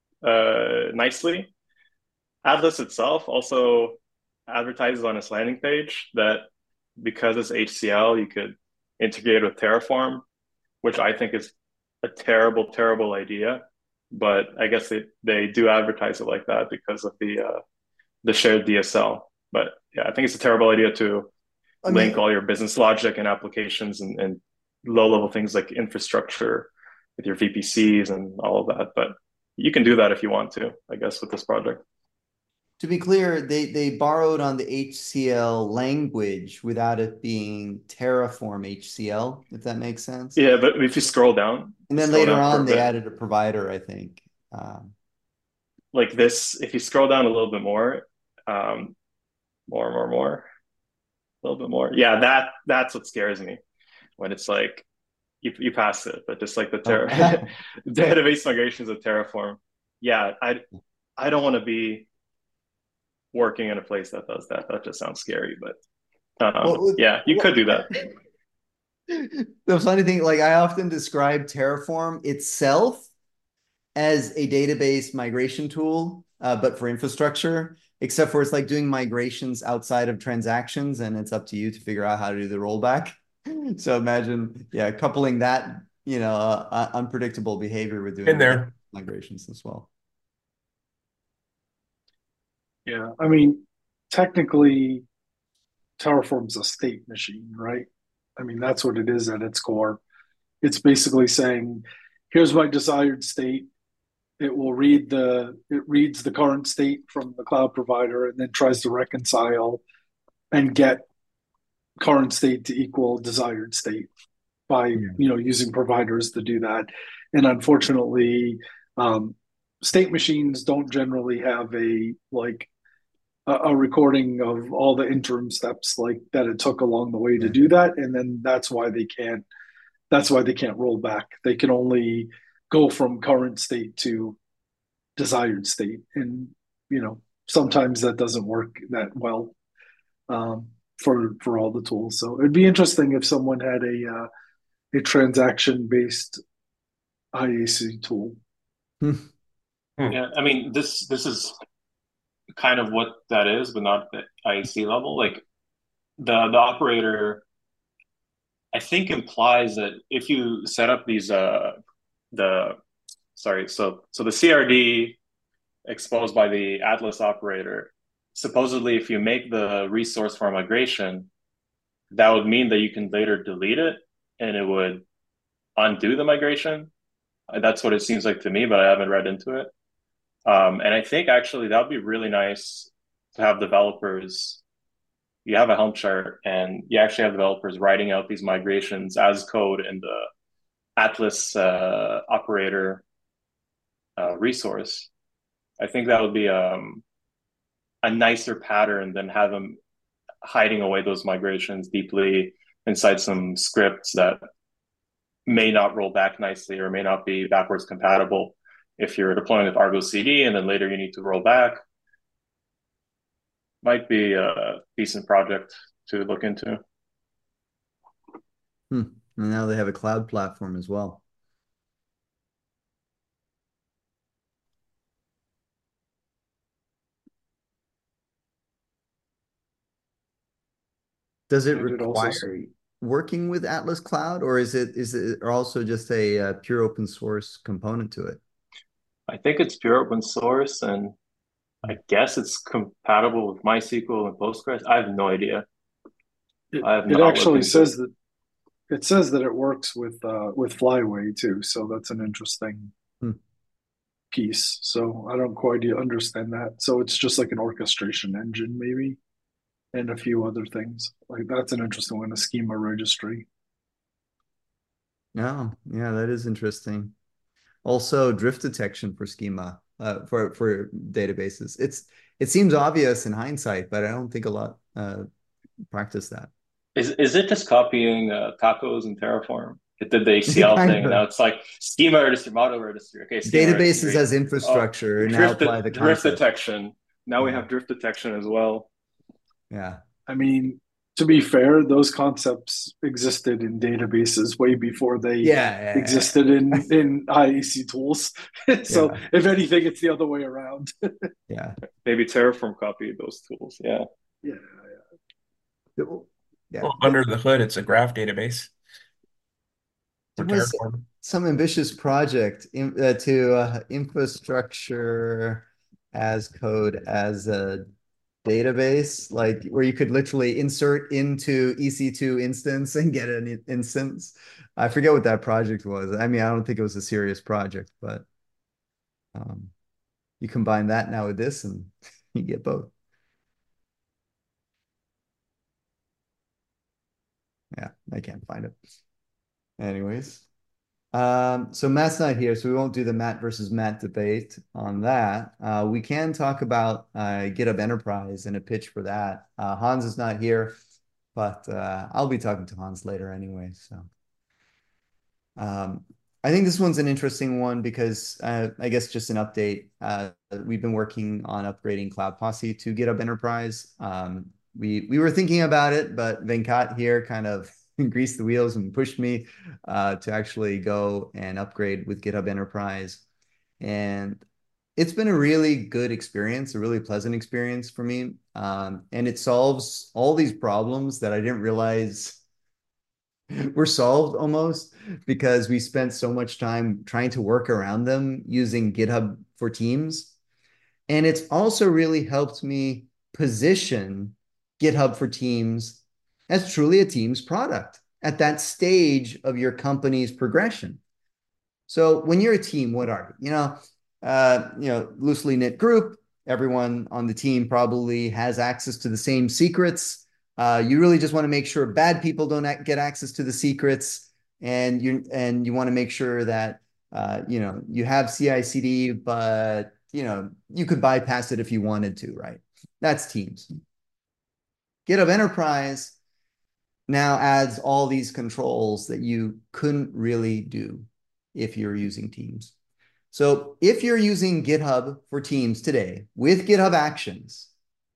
Speaker 9: uh, nicely. Atlas itself also advertises on its landing page that because it's H C L, you could integrate with Terraform, which I think is a terrible, terrible idea. But I guess they, they do advertise it like that because of the uh, the shared D S L. But yeah, I think it's a terrible idea to I link mean, all your business logic and applications and, and low-level things like infrastructure with your V P Cs and all of that. But you can do that if you want to, I guess, with this project.
Speaker 1: To be clear, they they borrowed on the H C L language without it being Terraform H C L, if that makes sense.
Speaker 9: Yeah, but if you scroll down,
Speaker 1: and then later on they added a provider, I think. Um,
Speaker 9: like this, if you scroll down a little bit more, um, more, more, more, a little bit more. Yeah, that that's what scares me when it's like you you pass it, but just like the ter- oh. database migrations of Terraform. Yeah, I I don't want to be working in a place that does that. That just sounds scary, but um, well, yeah, you well, could do that.
Speaker 1: The funny thing, like I often describe Terraform itself as a database migration tool, uh, but for infrastructure, except for it's like doing migrations outside of transactions, and it's up to you to figure out how to do the rollback. So imagine, yeah, coupling that, you know, uh, unpredictable behavior with doing
Speaker 8: in there
Speaker 1: migrations as well.
Speaker 2: Yeah, I mean, technically, Terraform's a state machine, right? I mean, that's what it is at its core. It's basically saying, here's my desired state. It will read the it reads the current state from the cloud provider and then tries to reconcile and get current state to equal desired state by
Speaker 1: Yeah.
Speaker 2: you know using providers to do that. And unfortunately, um, state machines don't generally have a like a, a recording of all the interim steps like that it took along the way to
Speaker 1: Yeah.
Speaker 2: do that, and then that's why they can't that's why they can't roll back. They can only go from current state to desired state, and you know sometimes that doesn't work that well um, for for all the tools. So it'd be interesting if someone had a uh, a transaction based I A C tool.
Speaker 1: Hmm.
Speaker 9: Yeah, I mean this this is kind of what that is, but not at I A C level. Like the the operator, I think implies that if you set up these uh the sorry, so so the C R D exposed by the Atlas operator, supposedly if you make the resource for migration, that would mean that you can later delete it and it would undo the migration. That's what it seems like to me, but I haven't read into it. Um, and I think actually that would be really nice to have developers. You have a Helm chart and you actually have developers writing out these migrations as code in the Atlas uh, operator uh, resource. I think that would be um, a nicer pattern than have them hiding away those migrations deeply inside some scripts that may not roll back nicely or may not be backwards compatible. If you're deploying with Argo C D and then later you need to roll back, might be a decent project to look into.
Speaker 1: Hmm. And now they have a cloud platform as well. Does it
Speaker 2: And it also
Speaker 1: require working with Atlas Cloud, or is it is it also just a uh, pure open source component to it?
Speaker 9: I think it's pure open source, and I guess it's compatible with MySQL and Postgres. I have no idea.
Speaker 2: it,
Speaker 9: I have
Speaker 2: it
Speaker 9: not
Speaker 2: actually
Speaker 9: looked into it.
Speaker 2: says that it says that it works with uh, with Flyway too. So that's an interesting
Speaker 1: Hmm.
Speaker 2: piece. So I don't quite understand that. So it's just like an orchestration engine, maybe, and a few other things. Like that's an interesting one, a schema registry.
Speaker 1: Oh, yeah, that is interesting. Also, drift detection for schema uh, for for databases. It's it seems obvious in hindsight, but I don't think a lot uh, practice that.
Speaker 9: Is is it just copying uh, tacos and Terraform? It did the A C L thing,
Speaker 1: Kind
Speaker 9: and now
Speaker 1: of.
Speaker 9: it's like schema registry, model registry. Okay, schema
Speaker 1: Databases
Speaker 9: registry.
Speaker 1: as
Speaker 9: Oh,
Speaker 1: infrastructure now
Speaker 9: drift
Speaker 1: apply the
Speaker 9: drift
Speaker 1: concept.
Speaker 9: detection. Now we
Speaker 1: Yeah,
Speaker 9: have drift detection as well.
Speaker 1: yeah,
Speaker 2: I mean, to be fair, those concepts existed in databases way before they
Speaker 1: yeah,
Speaker 2: existed in in I A C tools. So
Speaker 1: yeah,
Speaker 2: if anything, it's the other way around.
Speaker 1: yeah,
Speaker 9: Maybe Terraform copied those tools. Yeah.
Speaker 2: Yeah.
Speaker 1: yeah. Yeah.
Speaker 8: Well, under the hood, it's a graph database
Speaker 1: There
Speaker 8: for
Speaker 1: was
Speaker 8: Terraform.
Speaker 1: some ambitious project in, uh, to uh, infrastructure as code as a database, like where you could literally insert into E C two instance and get an instance. I forget what that project was. I mean, I don't think it was a serious project, but um, you combine that now with this and you get both. Yeah, I can't find it. Anyways. Um, so Matt's not here, so we won't do the Matt versus Matt debate on that. Uh, we can talk about uh, GitHub Enterprise and a pitch for that. Uh, Hans is not here, but uh, I'll be talking to Hans later anyway. So um, I think this one's an interesting one because uh, I guess just an update. Uh, we've been working on upgrading Cloud Posse to GitHub Enterprise. Um, we we were thinking about it, but Venkat here kind of greased the wheels and pushed me uh, to actually go and upgrade with GitHub Enterprise. And it's been a really good experience, a really pleasant experience for me. Um, and it solves all these problems that I didn't realize were solved almost because we spent so much time trying to work around them using GitHub for Teams. And it's also really helped me position GitHub for Teams as truly a Teams product at that stage of your company's progression. So when you're a team, what are you? You know, uh, you know, loosely knit group. Everyone on the team probably has access to the same secrets. Uh, you really just want to make sure bad people don't get access to the secrets, and you and you want to make sure that uh, you know you have C I C D, but you know you could bypass it if you wanted to, right? That's teams. GitHub Enterprise now adds all these controls that you couldn't really do if you're using Teams. So if you're using GitHub for Teams today with GitHub Actions,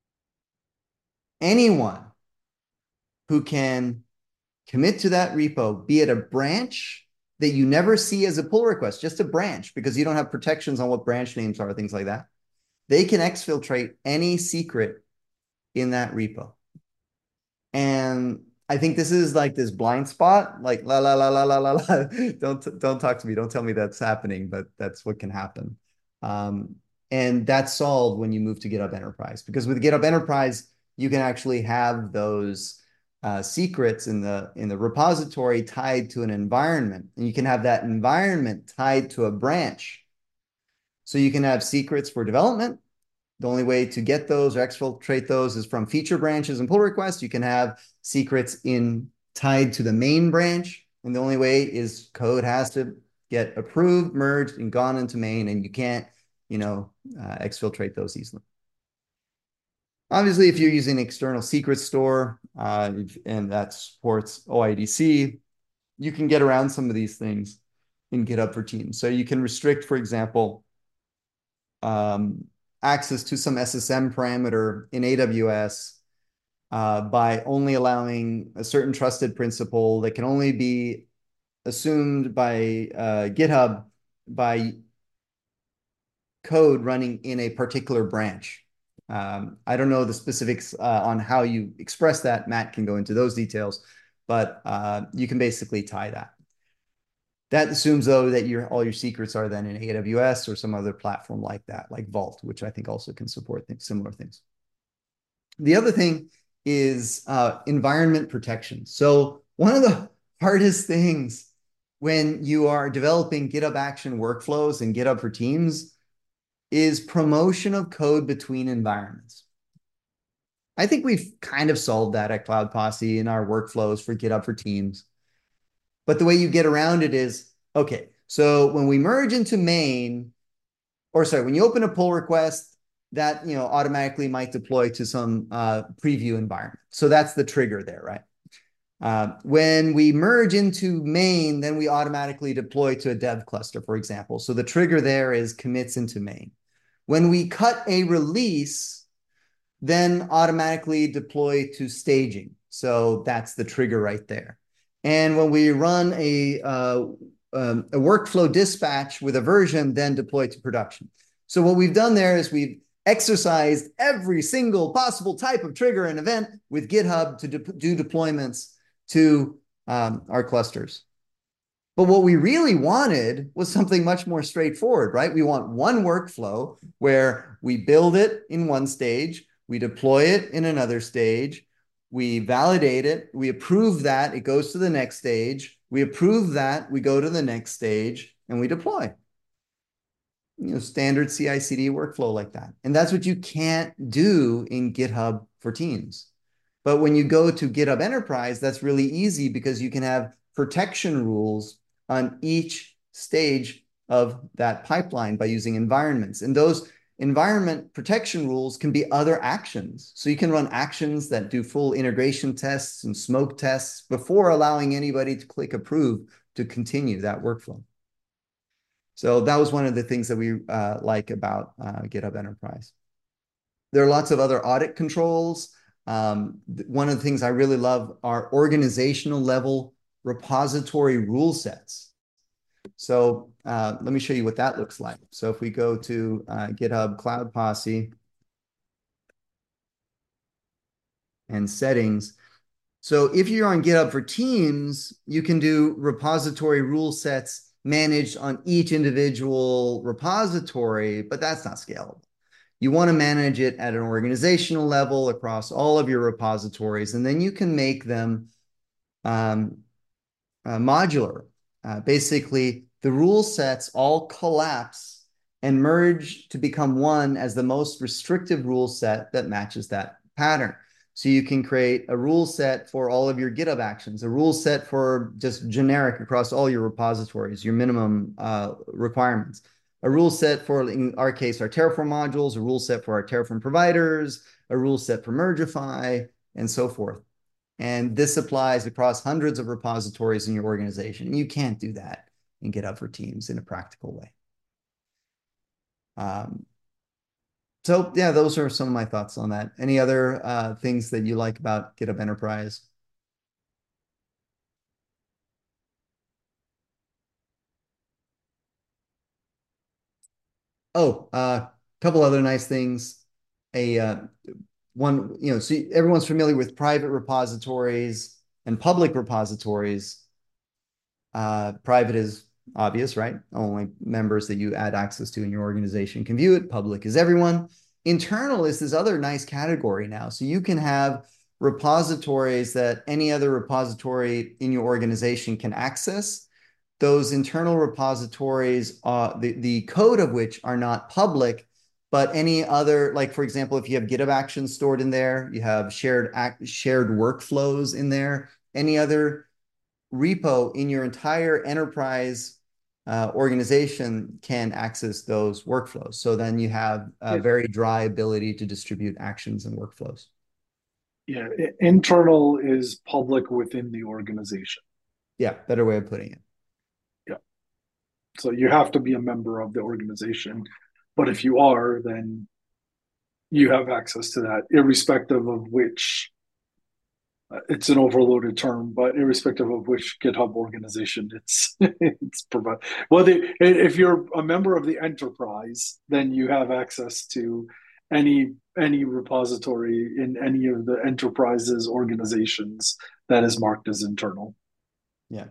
Speaker 1: anyone who can commit to that repo, be it a branch that you never see as a pull request, just a branch, because you don't have protections on what branch names are, things like that, they can exfiltrate any secret in that repo. And I think this is like this blind spot, like la la la la la la la. Don't don't talk to me. Don't tell me that's happening, but that's what can happen. Um, and that's solved when you move to GitHub Enterprise, because with GitHub Enterprise, you can actually have those uh, secrets in the in the repository tied to an environment, and you can have that environment tied to a branch. So you can have secrets for development. The only way to get those or exfiltrate those is from feature branches and pull requests. You can have secrets in tied to the main branch. And the only way is code has to get approved, merged, and gone into main. And you can't, you know, uh, exfiltrate those easily. Obviously, if you're using external secret store uh, and that supports O I D C, you can get around some of these things in GitHub for Teams. So you can restrict, for example, um, access to some S S M parameter in A W S uh, by only allowing a certain trusted principal that can only be assumed by uh, GitHub by code running in a particular branch. Um, I don't know the specifics uh, on how you express that. Matt can go into those details, but uh, you can basically tie that. That assumes, though, that your all your secrets are then in A W S or some other platform like that, like Vault, which I think also can support things, similar things. The other thing is uh, environment protection. So one of the hardest things when you are developing GitHub Action workflows and GitHub for Teams is promotion of code between environments. I think we've kind of solved that at Cloud Posse in our workflows for GitHub for Teams. But the way you get around it is, okay, so when we merge into main, or sorry, when you open a pull request, that, you know, automatically might deploy to some uh, preview environment. So that's the trigger there, right? Uh, when we merge into main, then we automatically deploy to a dev cluster, for example. So the trigger there is commits into main. When we cut a release, then automatically deploy to staging. So that's the trigger right there. And when we run a, uh, um, a workflow dispatch with a version, then deploy to production. So what we've done there is we've exercised every single possible type of trigger and event with GitHub to de do deployments to um, our clusters. But what we really wanted was something much more straightforward, right? We want one workflow where we build it in one stage, we deploy it in another stage, we validate it, we approve that, it goes to the next stage, we approve that, we go to the next stage, and we deploy. You know, standard C I C D workflow like that. And that's what you can't do in GitHub for Teams. But when you go to GitHub Enterprise, that's really easy because you can have protection rules on each stage of that pipeline by using environments. And those environment protection rules can be other actions. So you can run actions that do full integration tests and smoke tests before allowing anybody to click approve to continue that workflow. So that was one of the things that we uh, like about uh, GitHub Enterprise. There are lots of other audit controls. Um, one of the things I really love are organizational level repository rule sets. So uh, let me show you what that looks like. So if we go to uh, GitHub Cloud Posse and settings. So if you're on GitHub for Teams, you can do repository rule sets managed on each individual repository, but that's not scalable. You want to manage it at an organizational level across all of your repositories, and then you can make them um, uh, modular. Uh, basically, the rule sets all collapse and merge to become one as the most restrictive rule set that matches that pattern. So you can create a rule set for all of your GitHub actions, a rule set for just generic across all your repositories, your minimum uh, requirements, a rule set for, in our case, our Terraform modules, a rule set for our Terraform providers, a rule set for Mergify, and so forth. And this applies across hundreds of repositories in your organization. And you can't do that in GitHub for Teams in a practical way. Um, so yeah, those are some of my thoughts on that. Any other uh, things that you like about GitHub Enterprise? Oh, a uh, couple other nice things. A uh, one, you know, so everyone's familiar with private repositories and public repositories. Uh, private is obvious, right? Only members that you add access to in your organization can view it. Public is everyone. Internal is this other nice category now. So you can have repositories that any other repository in your organization can access. Those internal repositories, uh, the, the code of which are not public, but any other, like for example, if you have GitHub actions stored in there, you have shared act, shared workflows in there, any other repo in your entire enterprise uh, organization can access those workflows. So then you have a
Speaker 2: Yeah.
Speaker 1: very dry ability to distribute actions and workflows.
Speaker 2: Yeah, i- internal is public within the organization.
Speaker 1: Yeah, better way of putting it.
Speaker 2: Yeah. So you have to be a member of the organization. But if you are, then you have access to that, irrespective of which, uh, it's an overloaded term, but irrespective of which GitHub organization it's it's provided. Well, they, if you're a member of the enterprise, then you have access to any any repository in any of the enterprise's organizations that is marked as internal.
Speaker 1: Yeah.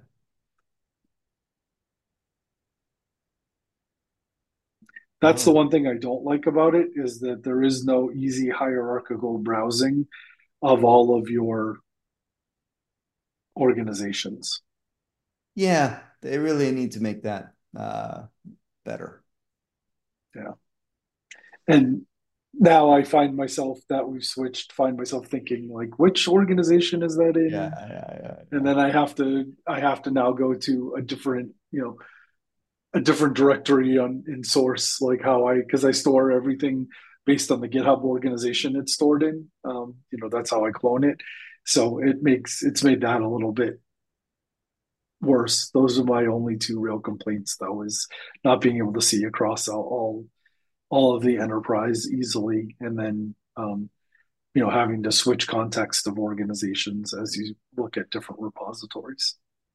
Speaker 2: That's the
Speaker 1: Oh.
Speaker 2: one thing I don't like about it, is that there is no easy hierarchical browsing of all of your organizations.
Speaker 1: Yeah, they really need to make that uh, better.
Speaker 2: Yeah. And now I find myself that we've switched, find myself thinking like, which organization is that in?
Speaker 1: Yeah, yeah, yeah.
Speaker 2: And then I have to I have to now go to a different, you know, a different directory on in source, like how I, because I store everything based on the GitHub organization it's stored in. Um, you know, that's how I clone it. So it makes it's made that a little bit worse. Those are my only two real complaints, though, is not being able to see across all all, all of the enterprise easily, and then um, you know, having to switch context of organizations as you look at different repositories.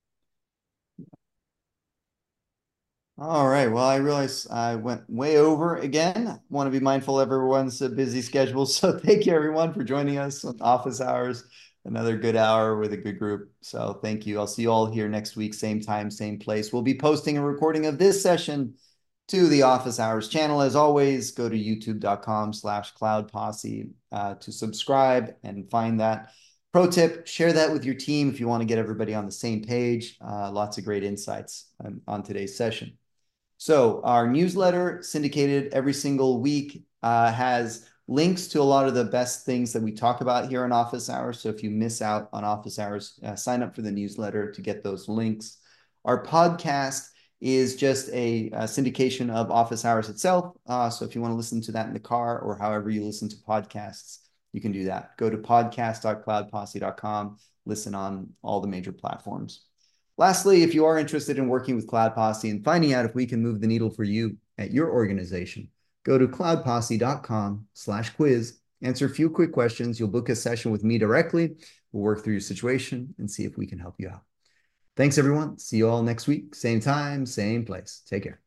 Speaker 1: All right. Well, I realize I went way over again. I want to be mindful of everyone's uh, busy schedule. So thank you, everyone, for joining us on Office Hours. Another good hour with a good group. So thank you. I'll see you all here next week, same time, same place. We'll be posting a recording of this session to the Office Hours channel. As always, go to youtube.com slash cloud posse uh, to subscribe and find that. Pro tip, share that with your team if you want to get everybody on the same page. Uh, lots of great insights on, on today's session. So our newsletter, syndicated every single week, uh, has links to a lot of the best things that we talk about here on Office Hours. So if you miss out on Office Hours, uh, sign up for the newsletter to get those links. Our podcast is just a, a syndication of Office Hours itself. Uh, so if you want to listen to that in the car or however you listen to podcasts, you can do that. Go to podcast dot cloud posse dot com, listen on all the major platforms. Lastly, if you are interested in working with Cloud Posse and finding out if we can move the needle for you at your organization, go to cloud posse dot com slash quiz, answer a few quick questions. You'll book a session with me directly. We'll work through your situation and see if we can help you out. Thanks, everyone. See you all next week. Same time, same place. Take care.